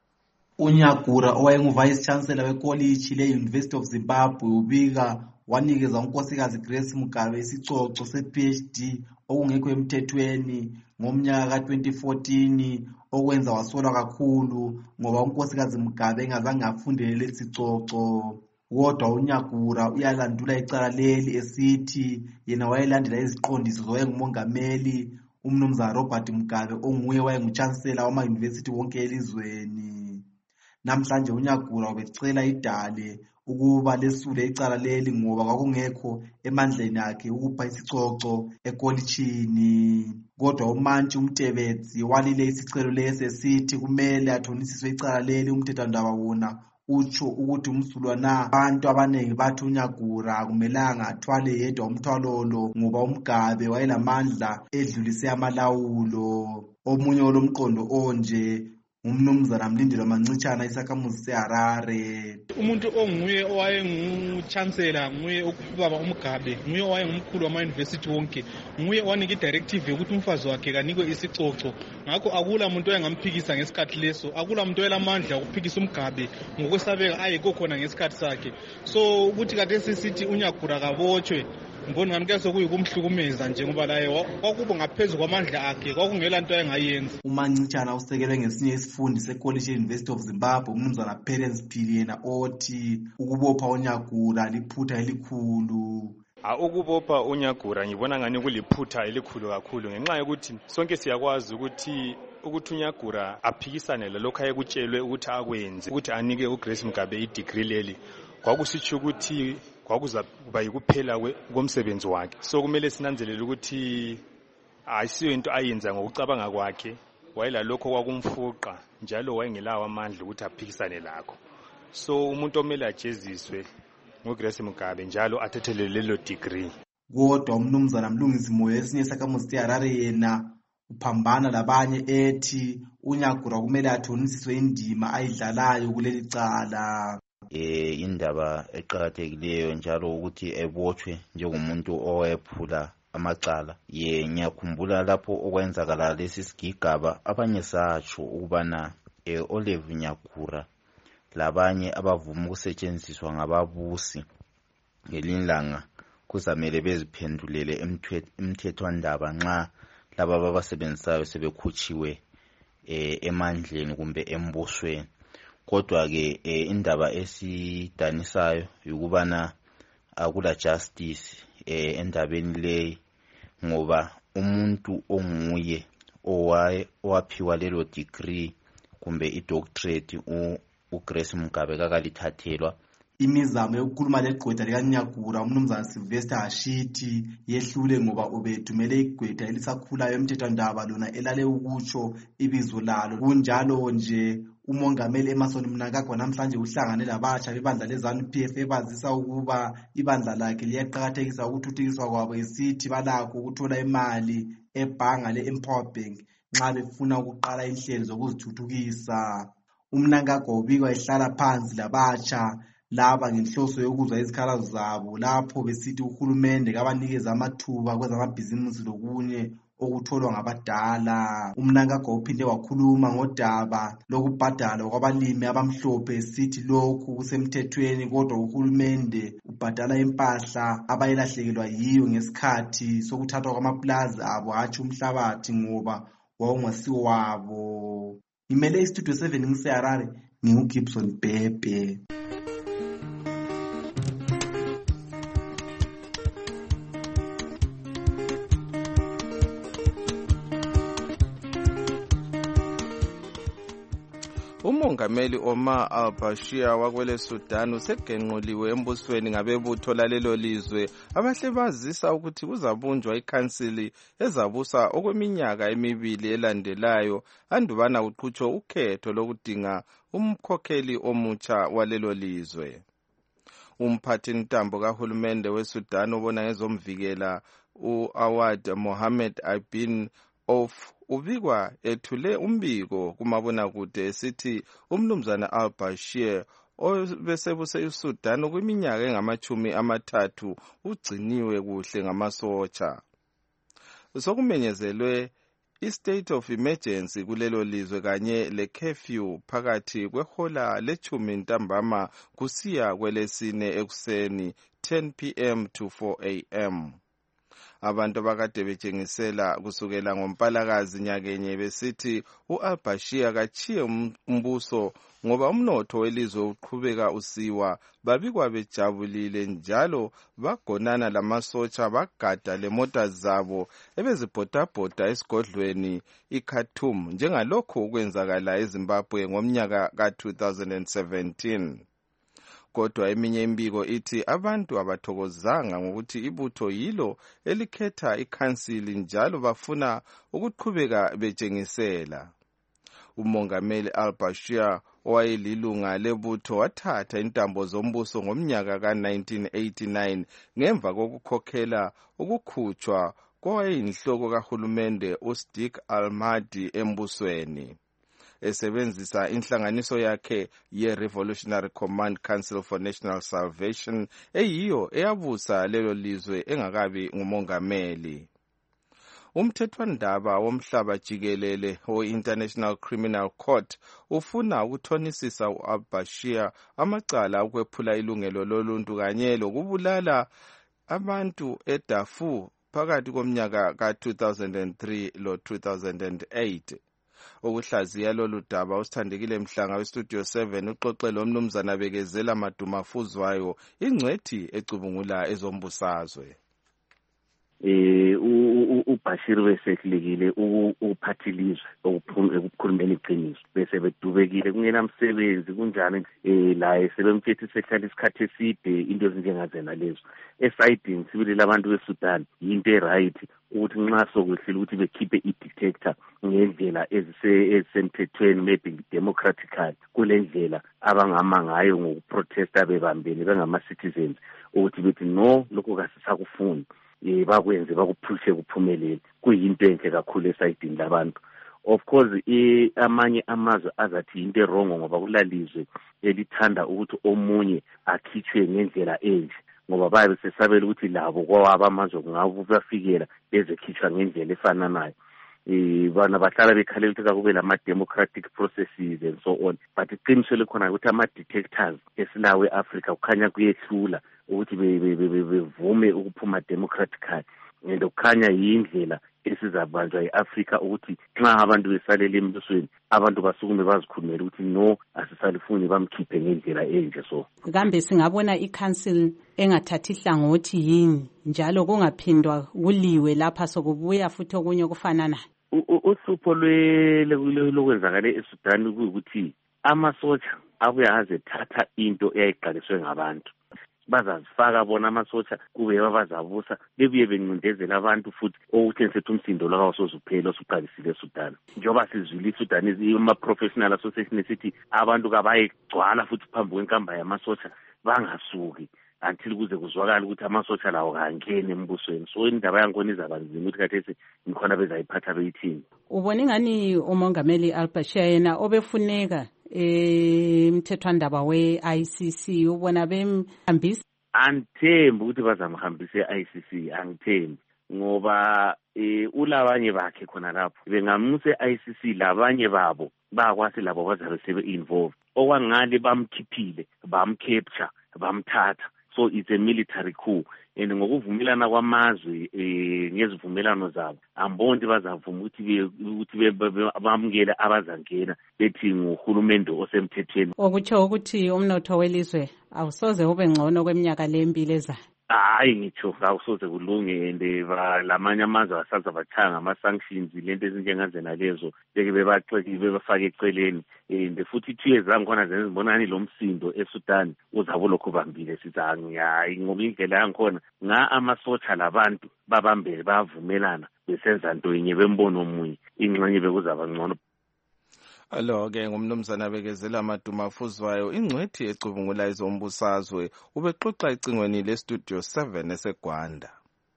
uNyagura owayengu-Vice Chancellor wekoliji le-University of Zimbabwe ubika wanikeza unkosikazi Grace Mugabe isicoco se-PhD okungekho emthethweni ngomnyaka ka-2014 okwenza wasolwa kakhulu ngoba unkosikazi Mugabe engazange afundele lesi sicoco. Kodwa uNyagura uyalandula icala leli esithi yena wayelandela iziqondiso zowayengumongameli uMnumzana Robert Mugabe onguye wayenguchancellor wama-university wonke elizweni. Namhlanje uNyagura ubecela idale ukuba lesule icala leli ngoba kwakungekho emandleni akhe ukupha isicoco ekolijini. Kodwa umantshi uMtebedzi walile isicelo lesi esithi kumele athonisiswe icala leli umthethwandaba wona utsho ukuthi umsulwana abantu abaningi bathi uNyagura akumelanga athwale yedwa umthwalo lo ngoba uMugabe wayelamandla edlulise amalawulo. Omunye olomqondo onje uMnumzana Mlindelo Mancitshana isakhamuzi seHarare. Umuntu onguye owayenguchancellor nguye ubaba uMugabe, nguye owayengumkhulu wama-university wonke, nguye owanika i-directive yokuthi umfazi wakhe kanikwe isicoco. Ngakho akula muntu oyengamphikisa ngesikhathi leso, akula muntu oyelamandla okuphikisa uMugabe ngokwesabeka ayekho khona ngesikhathi sakhe. So ukuthi kade sisithi uNyagura kabotshwe mbona ngami kase kuyikumhlukumeza nje ngoba laye kwakuba ngaphezulu kwamandla akhe kwakungela nto ayengayenza. uMancitshana usekelwe ngesinye isifundi seCollege University of Zimbabwe uMnumzana Perence Phiri yena othi ukubopha uNyagura liphutha elikhulu. Ukubopha uNyagura ngibona ngani kuliphutha elikhulu kakhulu ngenxa yokuthi sonke siyakwazi ukuthi uNyagura aphikisane lalokho ayekutshelwe ukuthi akwenze, ukuthi anike uGrace Mugabe idegree leli, kwakusitsho ukuthi kwakuzakuba yikuphela komsebenzi wakhe. So kumele sinanzelele ukuthi ayisiyo into ayenza ngokucabanga kwakhe, wayelalokho kwakumfuqa njalo wayengelawo amandla ukuthi aphikisane lakho. So umuntu omele ajeziswe nguGrace Mugabe njalo athethelele lelo degree. Kodwa uMnumzana Mlungisi Moyo esinye sakhamuzi seHarare yena uphambana labanye ethi uNyagura kumele athonisiswe indima ayidlalayo kuleli cala. Indaba eqhakathekileyo njalo ukuthi ebotshwe njengomuntu owephula amacala. Ngiyakhumbula lapho okwenzakala lesi sigigaba abanye satsho ukubana Olive Nyagura labanye abavuma ukusetshenziswa ngababusi ngelilanga kuzamele beziphendulele emthethwandaba nxa laba ababasebenzisayo sebekhutshiwe emandleni kumbe embusweni. Kodwa ke indaba esidanisayo yikubana akula justice endabeni leyi, ngoba umuntu onguye owaphiwa lelo degree kumbe idoctorate uGrace Mugabe kakalithathelwa. Imizamo yokukhuluma legqwetha likaNyagura umnumzana Sylvester Hashiti yehlule ngoba ubedumele igqwetha elisakhulayo emthethwandaba lona elale ukutsho ibizo lalo. Kunjalo nje umongameli Emmerson Mnangagwa namhlanje uhlangane labatsha bebandla leZANU-PF ebazisa ukuba ibandla lakhe liyaqhakathekisa ukuthuthukiswa kwabo, esithi balakho ukuthola imali ebhanga le-Empower Bank nxa befuna ukuqala inhlelo zokuzithuthukisa. UMnangagwa ubikwa ehlala phansi labatsha laba ngenhloso yokuzwa izikhalazo zabo lapho besithi uhulumende kabanikeza amathuba kwezamabhizinisi lokunye okutholwa ngabadala. UMnangagwa uphinde wakhuluma ngodaba lokubhadala kwabalimi abamhlophe esithi lokhu kusemthethweni, kodwa uhulumende ubhadala impahla abayilahlekelwa yiyo ngesikhathi sokuthathwa kwamaplazi abo hatshi umhlabathi ngoba wawungasiwo wabo. Ngimele istudio 7 ngiseHarare, nginguGibson Bhebhe. Umongameli Omar al-Bashir wakwele Sudan usegenquliwe embusweni ngabebutho lalelo lizwe abahle bazisa ukuthi kuzabunjwa ikhansili ezabusa okweminyaka emibili elandelayo andubana kuqhutshwe ukhetho lokudinga umkhokheli omutsha walelo lizwe. Umphathi ntambo kahulumende weSudan obona ngezomvikela u-Awad Mohammed Ibn Auf ubikwa ethule umbiko kumabonakude esithi umnumzana al-Bashir obesebuse iSudan kwiminyaka engama-30 ugciniwe kuhle ngamasotsha. Sokumenyezelwe i-state of emergency kulelo lizwe kanye le-curfew phakathi kwehola le-10 ntambama kusiya kwelesine ekuseni 10 p.m. to 4 a.m. Abantu abakade betshengisela kusukela ngoMpalakazi nyakenye besithi u-al-Bashir kachiye umbuso ngoba umnotho welizwe uqhubeka usiwa, babikwa bejabulile njalo bagonana lamasotsha bagada lemota zabo ebezibhodabhoda esigodlweni iKhartoum njengalokho okwenzakala eZimbabwe ngomnyaka ka-2017. Kodwa eminye imbiko ithi abantu abathokozanga ngokuthi ibutho yilo elikhetha ikhansili njalo bafuna ukuqhubeka betshengisela. Umongameli al-Bashir owayelilunga lebutho wathatha intambo zombuso ngomnyaka ka-1989 ngemva kokukhokhela ukukhutshwa kowayeyinhloko kahulumende uSadiq al-Mahdi embusweni. Esebenzisa inhlanganiso yakhe ye-Revolutionary Command Council for National Salvation eyiyo eyabusa lelo lizwe engakabi ngumongameli. Umthethwandaba womhlaba jikelele we-International Criminal Court ufuna ukuthonisisa u-al-Bashir amacala ukwephula ilungelo loluntu kanye lokubulala abantu eDarfur phakathi komnyaka ka-2003 lo-2008. Ukuhlaziya lolu daba usithandekile Mhlanga westudio 7 uxoxele umnumzana Bekezela Madumafuzwayo ingcwethi ecubungula ezombusazwe. uBashir besehlekile uphathilizwe ukukhulumela iqiniso bese bedubekile kungenamsebenzi kunjani la sebemthethe sehlala isikhathi eside into ezinjengazena lezo esayidini sibili labantu beSudan into eright ukuthi nxa sokwehlile ukuthi bekhiphe i-dictator ngendlela ezisemthethweni maybe democratically kulendlela abangama ngayo ngokuprotesta bebambene bengama-citizens ukuthi bethi no lokho kasisakufuni bakwenze bakuphushe kuphumelele kuyinto enhle kakhulu esayidini labantu. Of course amanye amazwe azathi into wrong ngoba kulalizwe elithanda ukuthi omunye akhitshwe ngendlela enje ngoba babe sesabela ukuthi labo kwawaba amazwe kungaba bafikela bezekhitshwa ngendlela efananayo. Bana bahlala bekhalela ukuthi kube lama-democratic processes and so on, but iqiniso likhona ukuthi ama-detectors esilawe e-Africa kukhanya kuyehlula ukuthi bevume ukuphuma democratically, and kukhanya yindlela esizabanjwa yi-Afrika ukuthi nxa abantu besalela embusweni abantu basukume bazikhulumela ukuthi no, asisalifuni bamkhiphe ngendlela enje. So kambe singabona i-council engathathi hlangothi yini njalo kungaphindwa kuliwe lapha sokubuya futhi okunye okufanana? Uhlupho lokwenzakale eSudan kuyikuthi amasotsha abuya azathatha into eyayiqaliswe ngabantu, bazazifaka bona amasotsha kube bazabusa bebuye bencindezela abantu futhi okuthi ngisethu umsindo lakawo sozuphela osuqalisile eSudan. Njengoba sizwile iSudan ama-professional association esithi abantu kabayigcwala futhi phambi kwenkamba yamasotsha bangasuki until kuze kuzwakala ukuthi amasotsha lawo kangene embusweni. So indaba yankona izabanzima ukuthi kathesi ngikhona bezayiphatha beyithini. Ubona ingani umongameli al-Bashir yena obefuneka umthethwandaba we-ICC ubona bemhambisa? Angithembi ukuthi bazamhambisa e-ICC, angithembi ngoba ulabanye bakhe khona lapho bengamusa e-ICC, labanye babo bakwasi labo bazabe sebe-involved okwangale bamkhiphile bamcapture bamthatha. So it's a military coup, and ngokuvumelana kwamazwe ngezivumelano zabo ambonti bazavuma ukuthi bamukele abazangena bethi nguhulumende osemthethweni, okutsho ukuthi umnotho welizwe awusoze ube ngcono kweminyaka lempilo ezayo. Hayi ngitsho awusoze kulunge, and lamanye amazwe asaza bachanga ama-sanctions lento ezinjengazena lezo beke bebafake eceleni, and futhi 2 years zangikhona zibonani lo msindo eSudan uzabe lokhu bambile sithi hayi ngoba indlela yangikhona amasotsha labantu babambele bavumelana besenza nto yenye bembono omunye ingxenye bekuzaba ngcono. Alo-ke ngumnumzana bekezela amaduma afuzwayo ingcwethi ecubungula izombusazwe ubexoxa icingweni lestudio 7 eseGwanda.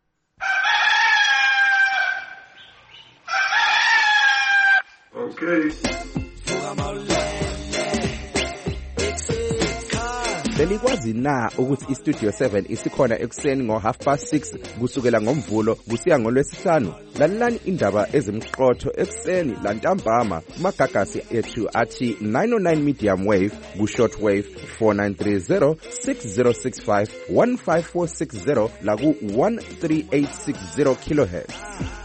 Okay. Belikwazi na ukuthi istudio 7 isikhona ekuseni ngo6:30 kusukela ngomvulo kusiya ngolwesihlanu? Lalelani indaba ezimqotho ekuseni lantambama kumagagasi ethu athi 909 medium wave ku-short wave 4930 6065 15460 laku 13860 kilohertz.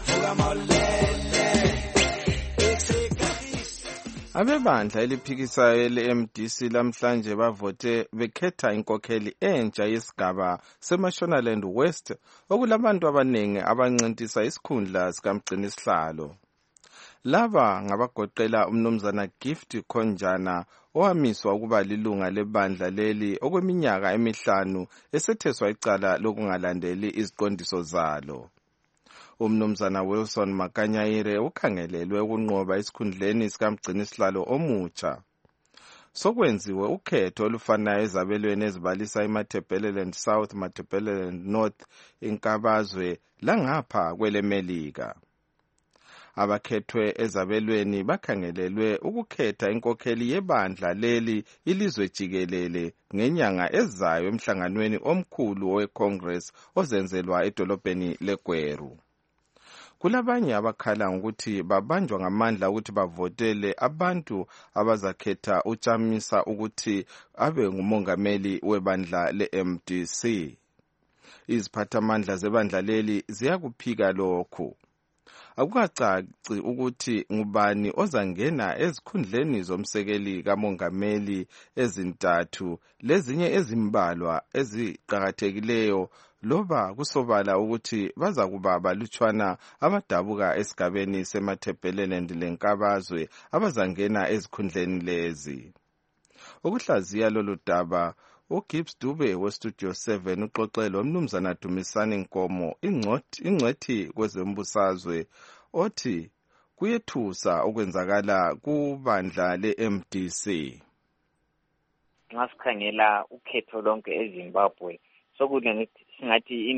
Abebandla eliphikisayo le-MDC lamhlanje bavote bekhetha inkokheli entsha yesigaba seMashonaland West okulabantu abaningi abancintisa isikhundla sikamgcinisihlalo. Laba ngabagoqela umnumzana Gift Konjana owamiswa ukuba lilunga lebandla leli okweminyaka emihlanu esetheswa icala lokungalandeli iziqondiso zalo. Umnumzana Wilson Makanyayire ukhangelelwe ukunqoba isikhundleni sikamgcinisihlalo omutsha. Sokwenziwe ukhetho olufanayo ezabelweni ezibalisa iMatabeleland South, Matabeleland North, inkabazwe langapha kwelemelika. Abakhethwe ezabelweni bakhangelelwe ukukhetha inkokheli yebandla leli ilizwe jikelele ngenyanga ezayo emhlanganweni omkhulu weCongress ozenzelwa edolobheni leGweru. Kulabanye abakhala ngokuthi babanjwa ngamandla ukuthi bavotele abantu abazakhetha uChamisa ukuthi abe ngumongameli webandla le-MDC. Iziphathamandla zebandla leli ziyakuphika lokhu. Akukacaci ukuthi ngubani ozangena ezikhundleni zomsekeli kamongameli ezintathu lezinye ezimbalwa eziqhakathekileyo loba kusobala ukuthi bazakuba balutshwana abadabuka esigabeni seMatabeleland lenkabazwe abazangena ezikhundleni lezi. Ukuhlaziya lolu daba uGibbs Dube westudio 7 uxoxele umnumzana Dumisani Nkomo ingcwethi kwezombusazwe othi kuyethusa okwenzakala kubandla le-MDC. Nxa sikhangela ukhetho lonke eZimbabwe singathi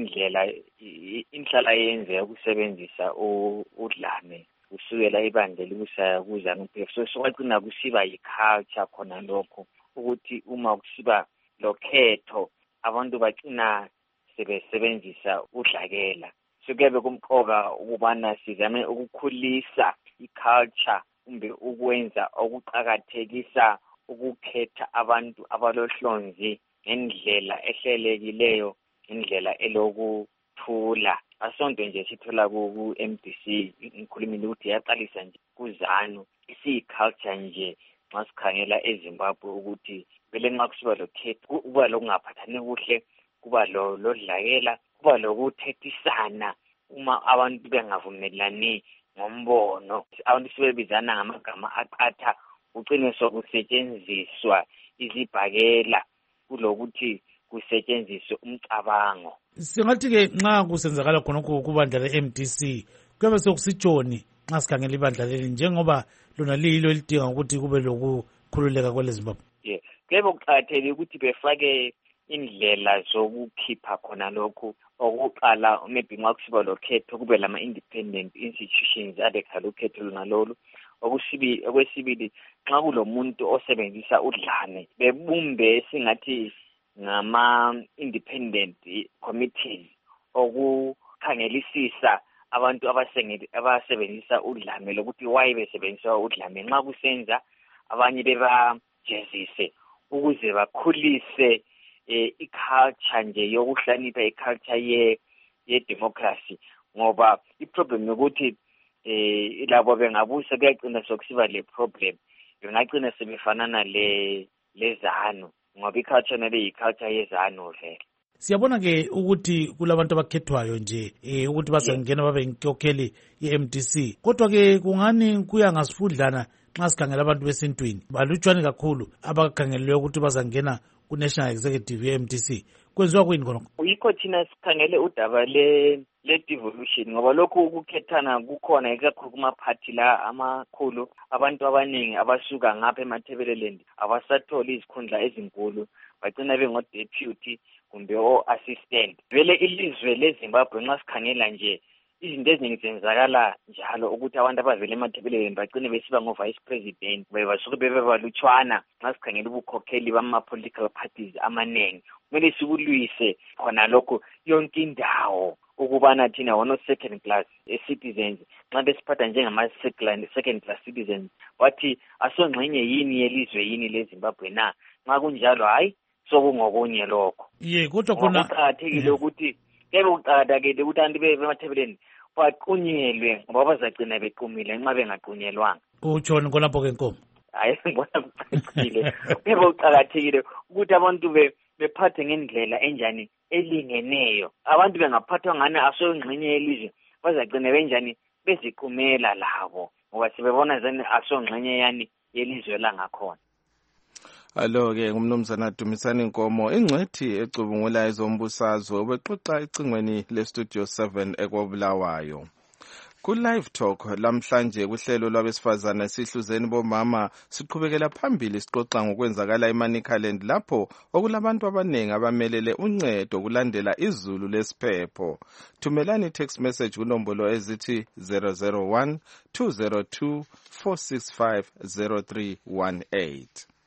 inhlala yenze ukusebenzisa udlame kusukela ibandla kusaya kuZANU-PF. So sokwagcina kusiba yi-culture khona lokho ukuthi uma kusiba lokhetho abantu bagcina sebesebenzisa udlakela. So kuyabe kumqoka ukubana sizame ukukhulisa i-culture kumbe ukwenza okuqakathekisa ukukhetha abantu abalohlonzi ngendlela ehlelekileyo, ngendlela elokuthula. Asonto nje sithola ku-MDC ngikhulumile ukuthi yaqalisa nje kuZANU isiyi-culture nje nxa sikhangela eZimbabwe ukuthi vele nxa kusiba lokhetho kuba lokungaphathani kuhle, kuba lodlakela, kuba lokuthethisana uma abantu bengavumelani ngombono. Abantu sebebizana ngamagama aqatha ucine sokusetshenziswa izibhakela kulokuthi kusetshenziswe umcabango. Singathi-ke nxa kusenzakala khonokho kubandla le-MDC kuyabe sekusitshoni nxa sikhangela ibandla leli njengoba lona liyilo elidinga ukuthi kube lokukhululeka kwele Zimbabwe? Kuyabe kuqakathekile ukuthi befake indlela zokukhipha khona lokhu. Okokuqala maybe nxa kusiba lokhetho kube lama-independent institutions adekhala ukhetho lunalolu. Okwesibili nxa kulomuntu osebenzisa udlame bebumbe singathi ngama-independent committees okukhangelisisa abantu abasebenzisa udlame lokuthi why besebenzisa udlame. Nxa kusenza abanye bebajezise ukuze bakhulise i-culture nje yokuhlanipha, i-culture ye-democracy, ngoba i-problem yokuthi labo bengabusa kuyagcina sokusiba le problem, bengagcina sebefanana le-ZANU ngoba i-culture nale yi-culture ye-ZANU vele. Siyabona-ke ukuthi kulabantu abakhethwayo nje ukuthi bazangena babe yinkokheli ye-MDC, kodwa-ke kungani kuya ngasifudlana nxa sikhangela abantu besintwini balutshwane kakhulu abakhangelelwe ukuthi bazangena ku-National Executive ye-MDC. Kwenziwa kuyini khonokho? Yikho thina sikhangele udaba le-devolution ngoba lokhu ukukhethana kukhona ikakhulu kumaphathi la amakhulu. Abantu abaningi abasuka ngapha eMatabeleland abasatholi izikhundla ezinkulu, bagcina bengo-deputy kumbe o-assistant. Vele ilizwe leZimbabwe nxa sikhangela nje izinto eziningi zenzakala njalo ukuthi abantu abavele eMatabeleland bagcine besiba ngo-vice president, basuke bebebalutshwana nxa sikhangela ubukhokheli bama-political parties amanengi. Kumele sikulwise khona lokho yonke indawo ukubana thina wono-second class citizens nxa besiphatha njengama-second class citizens wathi asongxenye yini yelizwe yini leZimbabwe na. Nxa kunjalo hayi sokungokunye lokho. Kodwa khona kuqakathekile ukuthi kuqakathekile ukuthi abantu bemathebeleni baqunyelwe ngoba bazagcina bequmile nxa bengaqunyelwanga. Utshoni khonapho-ke Nkomo? Hayi ngibona kucacile. Kuqakathekile ukuthi abantu bephathe ngendlela enjani elingeneyo. Abantu bengaphathwa ngani asongxenye yelizwe bazagcina benjani beziqumela labo ngoba sibebona zani asongxenye yani yelizwe langakhona. Alo-ke ngumnumzana Dumisani Nkomo, ingcwethi ecubungula ezombusazwe ubexoxa ecingweni leStudio 7 eKobulawayo. Ku-Live Talk lamhlanje kuhlelo lwabesifazana sihluzeni bomama siqhubekela phambili sixoxa ngokwenzakala eManicaland lapho okulabantu abanengi abamelele uncedo kulandela izulu lesiphepho. Thumelani text message kunombolo ezithi 001 202 465 0318.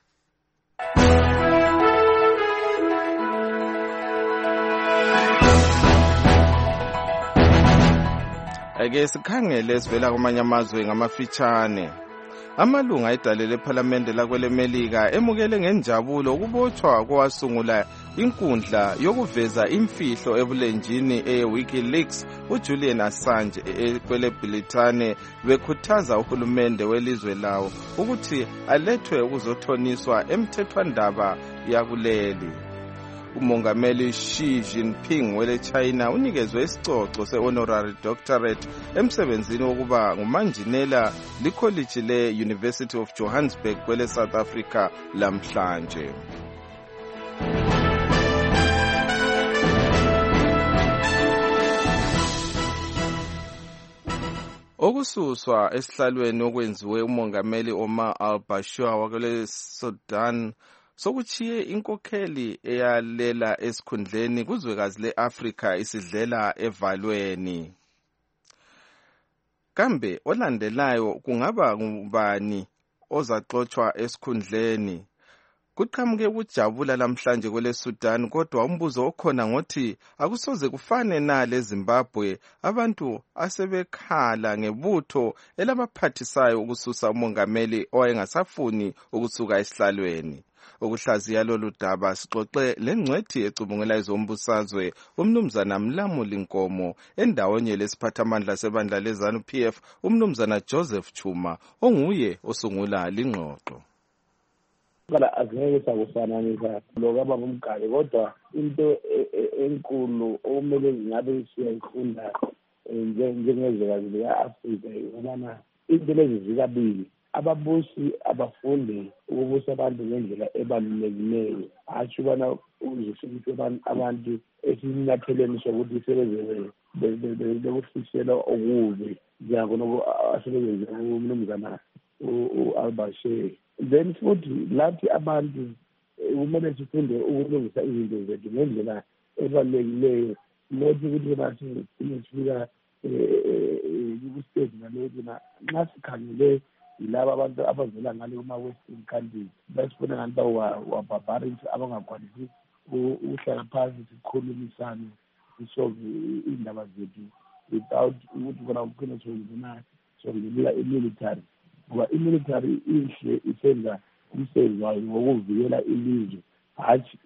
Ake sikhangele sivela kwamanye amazwe ngamafitshane. Amalunga edale lephalamende lakwelemelika emukele ngenjabulo ukubotshwa kowasungula inkundla yokuveza imfihlo ebulenjini eWikiLeaks uJulian Assange kweleBritane bekhuthaza uhulumende welizwe lawo ukuthi alethwe ukuzothoniswa emthethwandaba yakuleli. Umongameli Xi Jinping wele China unikezwe isicoco se-honorary doctorate emsebenzini wokuba ngumanjinela likholiji le-University of Johannesburg kwele South Africa lamhlanje. Okususwa esihlalweni okwenziwe umongameli Omar al-Bashir wakwele Sudan sokuchiye inkokheli eyalela esikhundleni kuzwekazi le-Afrika isidlela evalweni. Kambe olandelayo kungaba ngubani ozaxotshwa esikhundleni? Kuqhamuke ukujabula lamhlanje kwele Sudan, kodwa umbuzo okhona ngothi akusoze kufane na leZimbabwe, abantu asebekhala ngebutho elabaphathisayo ukususa umongameli owayengasafuni ukusuka esihlalweni. Ukuhlaziya lolu daba sixoxe lengcwethi ecubungela ezombusazwe umnumzana Mlamuli Nkomo endawonye lesiphathamandla sebandla leZANU-PF umnumzana Joseph Chuma onguye osungula lingxoxo. Azingeke sakufananisa lokaba ngumgali, kodwa into enkulu okumele ngabe siyayifunda njengezwekazi lika-Afrika ukubana into lezi zikabili. Ababusi abafunde ukubusa abantu ngendlela ebalulekileyo, hatshi ubana uzifikise abantu esinyatheleni sokuthi sebeze bekufisela okubi njengoba asebenze umnumzana u-Al-Bashir. Then futhi lathi abantu kumele sifunde ukulungisa izinto zethu ngendlela ebalulekileyo, nothi ukuthi nathi sifika ku-stage nalokhu nxa sikhangele yilaba abantu abavela ngale kuma-western countries basifuna ngathi wa-barbarians abangakwanisi ukuhlala phansi sikhulumisane sisolve iy'ndaba zethu without ukuthi kona kuphinde songelela i-military, ngoba i-military ihle isenza umsebenzi wayo ngokuvikela ilizwe, hatshi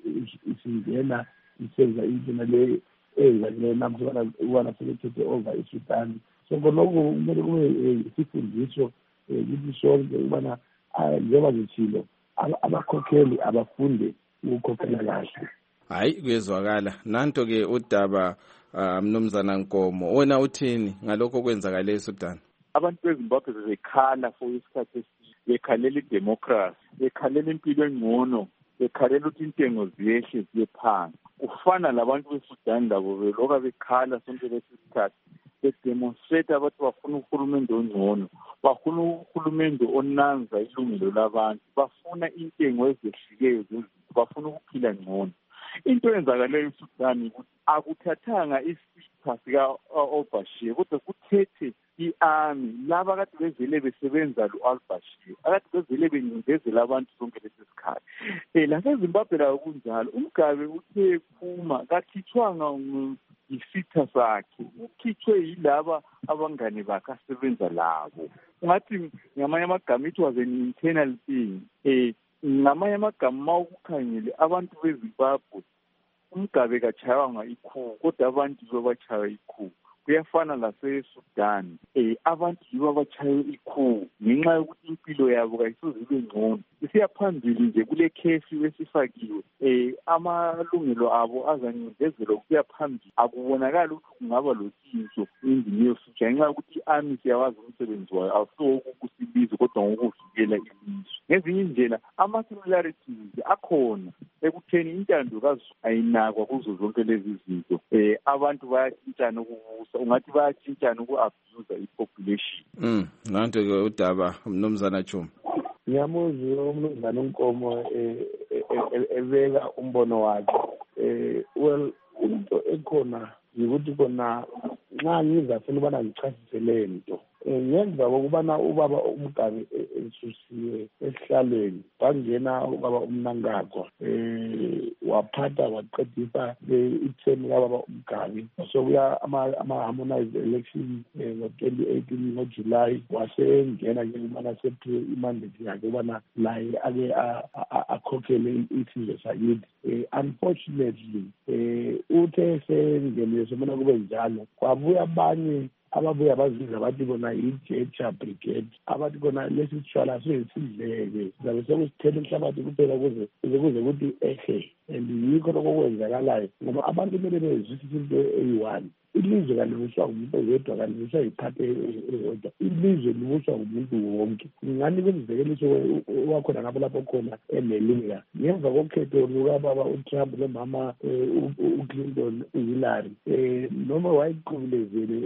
isingena isenza into nale eyenzakeleyo namhlanje ukubana sebethethe over eSudan. So khonokho kumele kube isifundiso kithi sonke ukubana njengoba ngitshilo abakhokheli abafunde ukukhokhela kahle. Hayi, kuyezwakala. Nanto-ke udaba mnumzana Nkomo, wena uthini ngalokho kwenzakale eSudan? Abantu beZimbabwe bekhala for isikhathi eside, bekhalela idemocracy, bekhalela impilo engcono, bekhalela ukuthi intengo ziyehle ziye phansi. Kufana labantu beSudan labo beloka bekhala sonke lesisikhathi, bedemonstrate abantu bafuna uhulumende ongcono, bafuna uhulumende onanza ilungelo labantu, bafuna intengo ezehlileyo zezinto, bafuna ukuphila ngcono. Into eyenzakaleyo eSudan ukuthi akuthathanga isipha sika-Al-Bashir, kodwa kuthethe i-army laba kade bezele besebenza lo-Al-Bashir, akade bezele bencindezela abantu sonke lesi sikhathi. LaseZimbabwe layo kunjalo, uMgabe uthe phuma kakhithwanga isitha sakhe, ukhithwe yilaba abangane bakhe asebenza labo. Ungathi ngamanye amagama it was an internal thing. Ngamanye amagama ma ukukhangele abantu beZimbabwe, uMgabe katshaywanga ikhubu, kodwa abantu babatshaywa ikhubu. Kuyafana laseSudan, abantu yibo abatshaywe ikhubu ngenxa yokuthi impilo yabo kayisoze ibe ngcono. Isiya phambili nje kule khesi esifakiwe, amalungelo abo azancindezelwa ukuya phambili. Akubonakali ukuthi kungaba lotshintsho endlini yofuture ngenxa yokuthi i-army siyawazi umsebenzi wayo awusiwo ukusilizwe kodwa ngokuvikela ilizwe. Ngezinye indlela ama-similarities akhona ekutheni intando ayinakwa kuzo zonke lezi zinto. Abantu bayatshintshana ukubusa, ungathi bayatshintshana uku-abusa i-population. Nanto-ke udaba mnumzana Chuma. Ngiyamuzwa umnumzana uNkomo ebeka umbono wakhe. Well, into ekhona yikuthi khona nxa ngizafuna ukubana ngichasise le nto ngemva kokubana ubaba uMgabe esusiwe esihlalweni, kwangena ubaba uMnangagwa waphatha waqedisa ithemu kababa uMgabe. Sokuya ama-harmonized election ngo-2018 ngoJulayi, wasengena ke ukubana sephiwe imandate yakhe ukubana laye ake akhokhele isizwe sakithi. Unfortunately uthe sengenile semana kube njalo, kwabuya abanye ababuya baziza bathi bona i-Jecha Brigade, abathi bona lesi sitshwala sisidleke sizabe sekusithela inhlabathi kuphela kuze kuthi ehe. And yikho lokho kwenzakalayo ngoba abantu kumele bezwisise into eyi-one. Ilizwe kalibuswa ngumuntu oyedwa, kalibuswa yiphathi eyodwa. Ilizwe libuswa ngumuntu wonke. Ngani kwenzekeliso wakhona ngapho lapho khona eMelika ngemva kokhetho lukababa uTrump nomama uClinton uHillary, noma wayequbulezele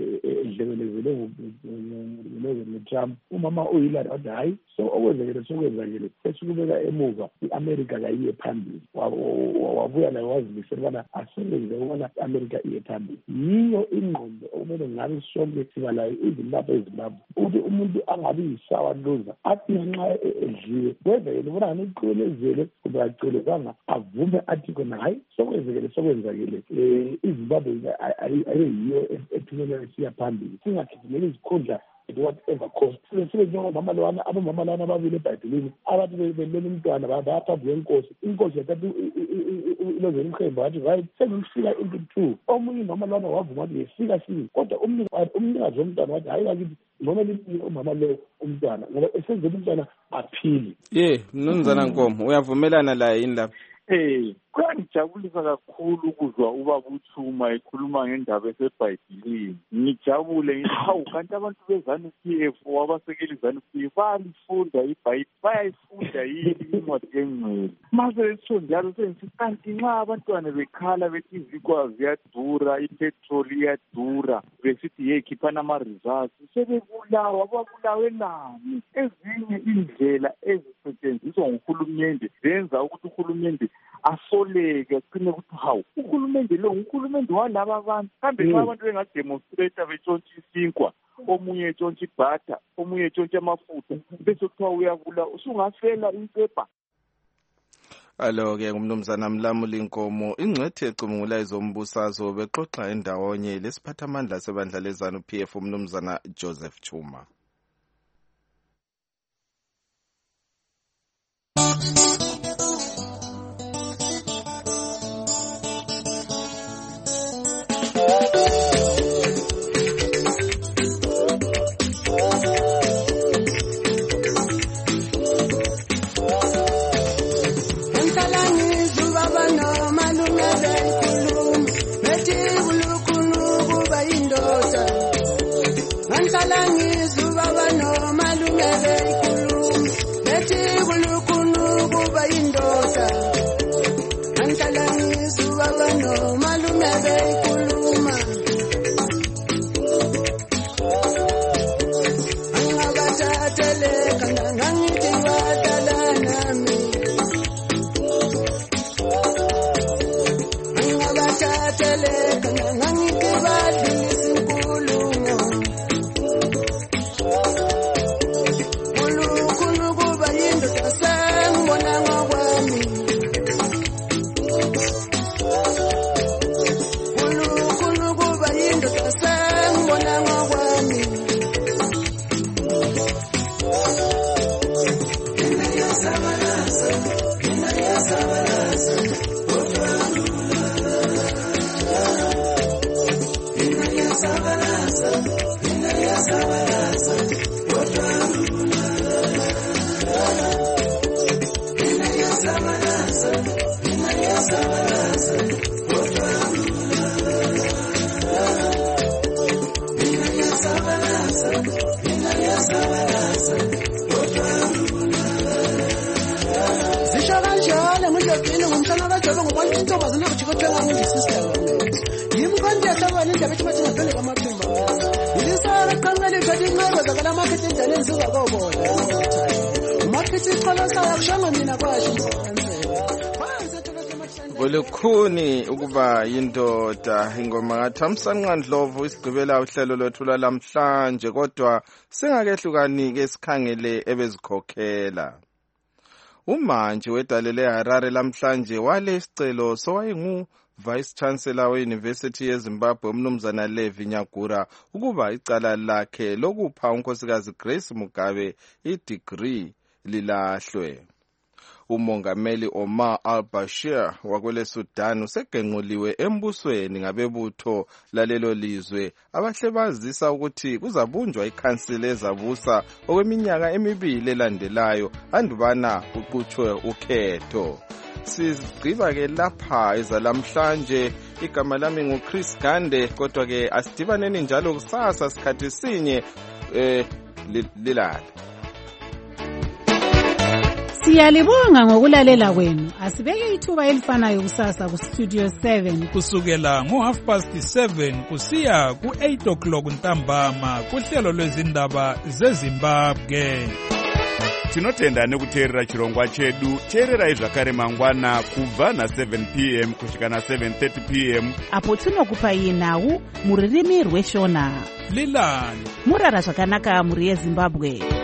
edlekelezele ngeTrump umama uHillary wathi hayi so okwenzakele sesikubeka emuva i-America kayiye phambili wabuya naye wazimisela ubana asebenze ukubana i-America iye phambili. Yiyo ingqondo okumele ngabe sonke siba layo eZimbabwe ukuthi umuntu angabi yisawa loza athi nxa edliwe kwenzekele ubona iqolezele kumbe acolezanga avume athi khona hayi sokwenzakele iZimbabwe ayiyo ephumelela siya phambili singakhithimeli izikhundla whatever cost sibe njengomama lwana abomama lwana ababili eBhayibhelini abathi belela umntwana bayaphambi kwenkosi inkosi yathatha ilozela umhembo wathi right sengifika into 2 omunye noma lwana wavuma ukuthi yefika sini kodwa umnikazi womntwana wathi hayi bakithi noma lithi umama lo umntwana ngoba esenzela umntwana aphili. Mnumzana Nkomo uyavumelana laye yini lapha? Kuyangijabulisa kakhulu ukuzwa ubaba uThuma ekhuluma ngendaba eseBhayibhelini. Ngijabule ngithi hawu kanti abantu beZANU-PF wabasekeli ZANU-PF bayalifunda iBhayibheli bayayifunda yini incwadi engcwele. Mase lesho njalo sengithi kanti nxa abantwana bekhala bethi izikwa ziyadura ipetrol iyadura besithi yekhiphana ama-results sebebulawa babulawelani. Ezinye indlela ezisetshenziswa nguhulumende zenza ukuthi uhulumende asoleke aqine ukuthi hawu uhulumende lo uhulumende walaba abantu kambe nxa abantu bengademonstrate betshontsha isinkwa omunye etshontsha ibhatha omunye etshontsha amafutha bese kuthiwa uyabula usungafela impepha. Alo-ke ngumnumzana Mlamuli Nkomo ingcwethe ecubungula ezombusazwe bexoxa endawonye lesiphathamandla sebandla leZANU-PF umnumzana Joseph Chuma. Bolukhuni ukuba yindoda ingoma ngaThamsanqa Ndlovu isigqibela uhlelo lwethu lwalamhlanje kodwa singakehlukanike sikhangele ebezikhokhela. Umanje wedalele eHarare lamhlanje wale isicelo sowayengu Vice Chancellor we-University yeZimbabwe umnumzana Levi Nyagura ukuba icala lakhe lokupha unkosikazi Grace Mugabe i-degree lilahlwe. Umongameli Omar al-Bashir wakwele Sudan usegenquliwe embusweni ngabebutho lalelo lizwe abahle bazisa ukuthi kuzabunjwa ikhansile ezabusa okweminyaka emibili elandelayo andubana uqhutshwe ukhetho. Sigqiba ke lapha ezalamhlanje igama lami nguChris Gande kodwa ke asidibaneni njalo kusasa sikhathi sinye lilala Siyalibonga ngokulalela kwenu. Asibeke ithuba elifanayo kusasa ku Studio 7 kusukela ngo7:30 kusiya ku8 o'clock ntambama kuhlelo lwezindaba zeZimbabwe. Tinotenda nekuteerera chirongwa chedu. Teererai zvakare mangwana kubva na7 p.m. kusvika na7:30 p.m. apo tinokupai nhau muririmi rweshona. Lilani murara zvakanaka muri yeZimbabwe.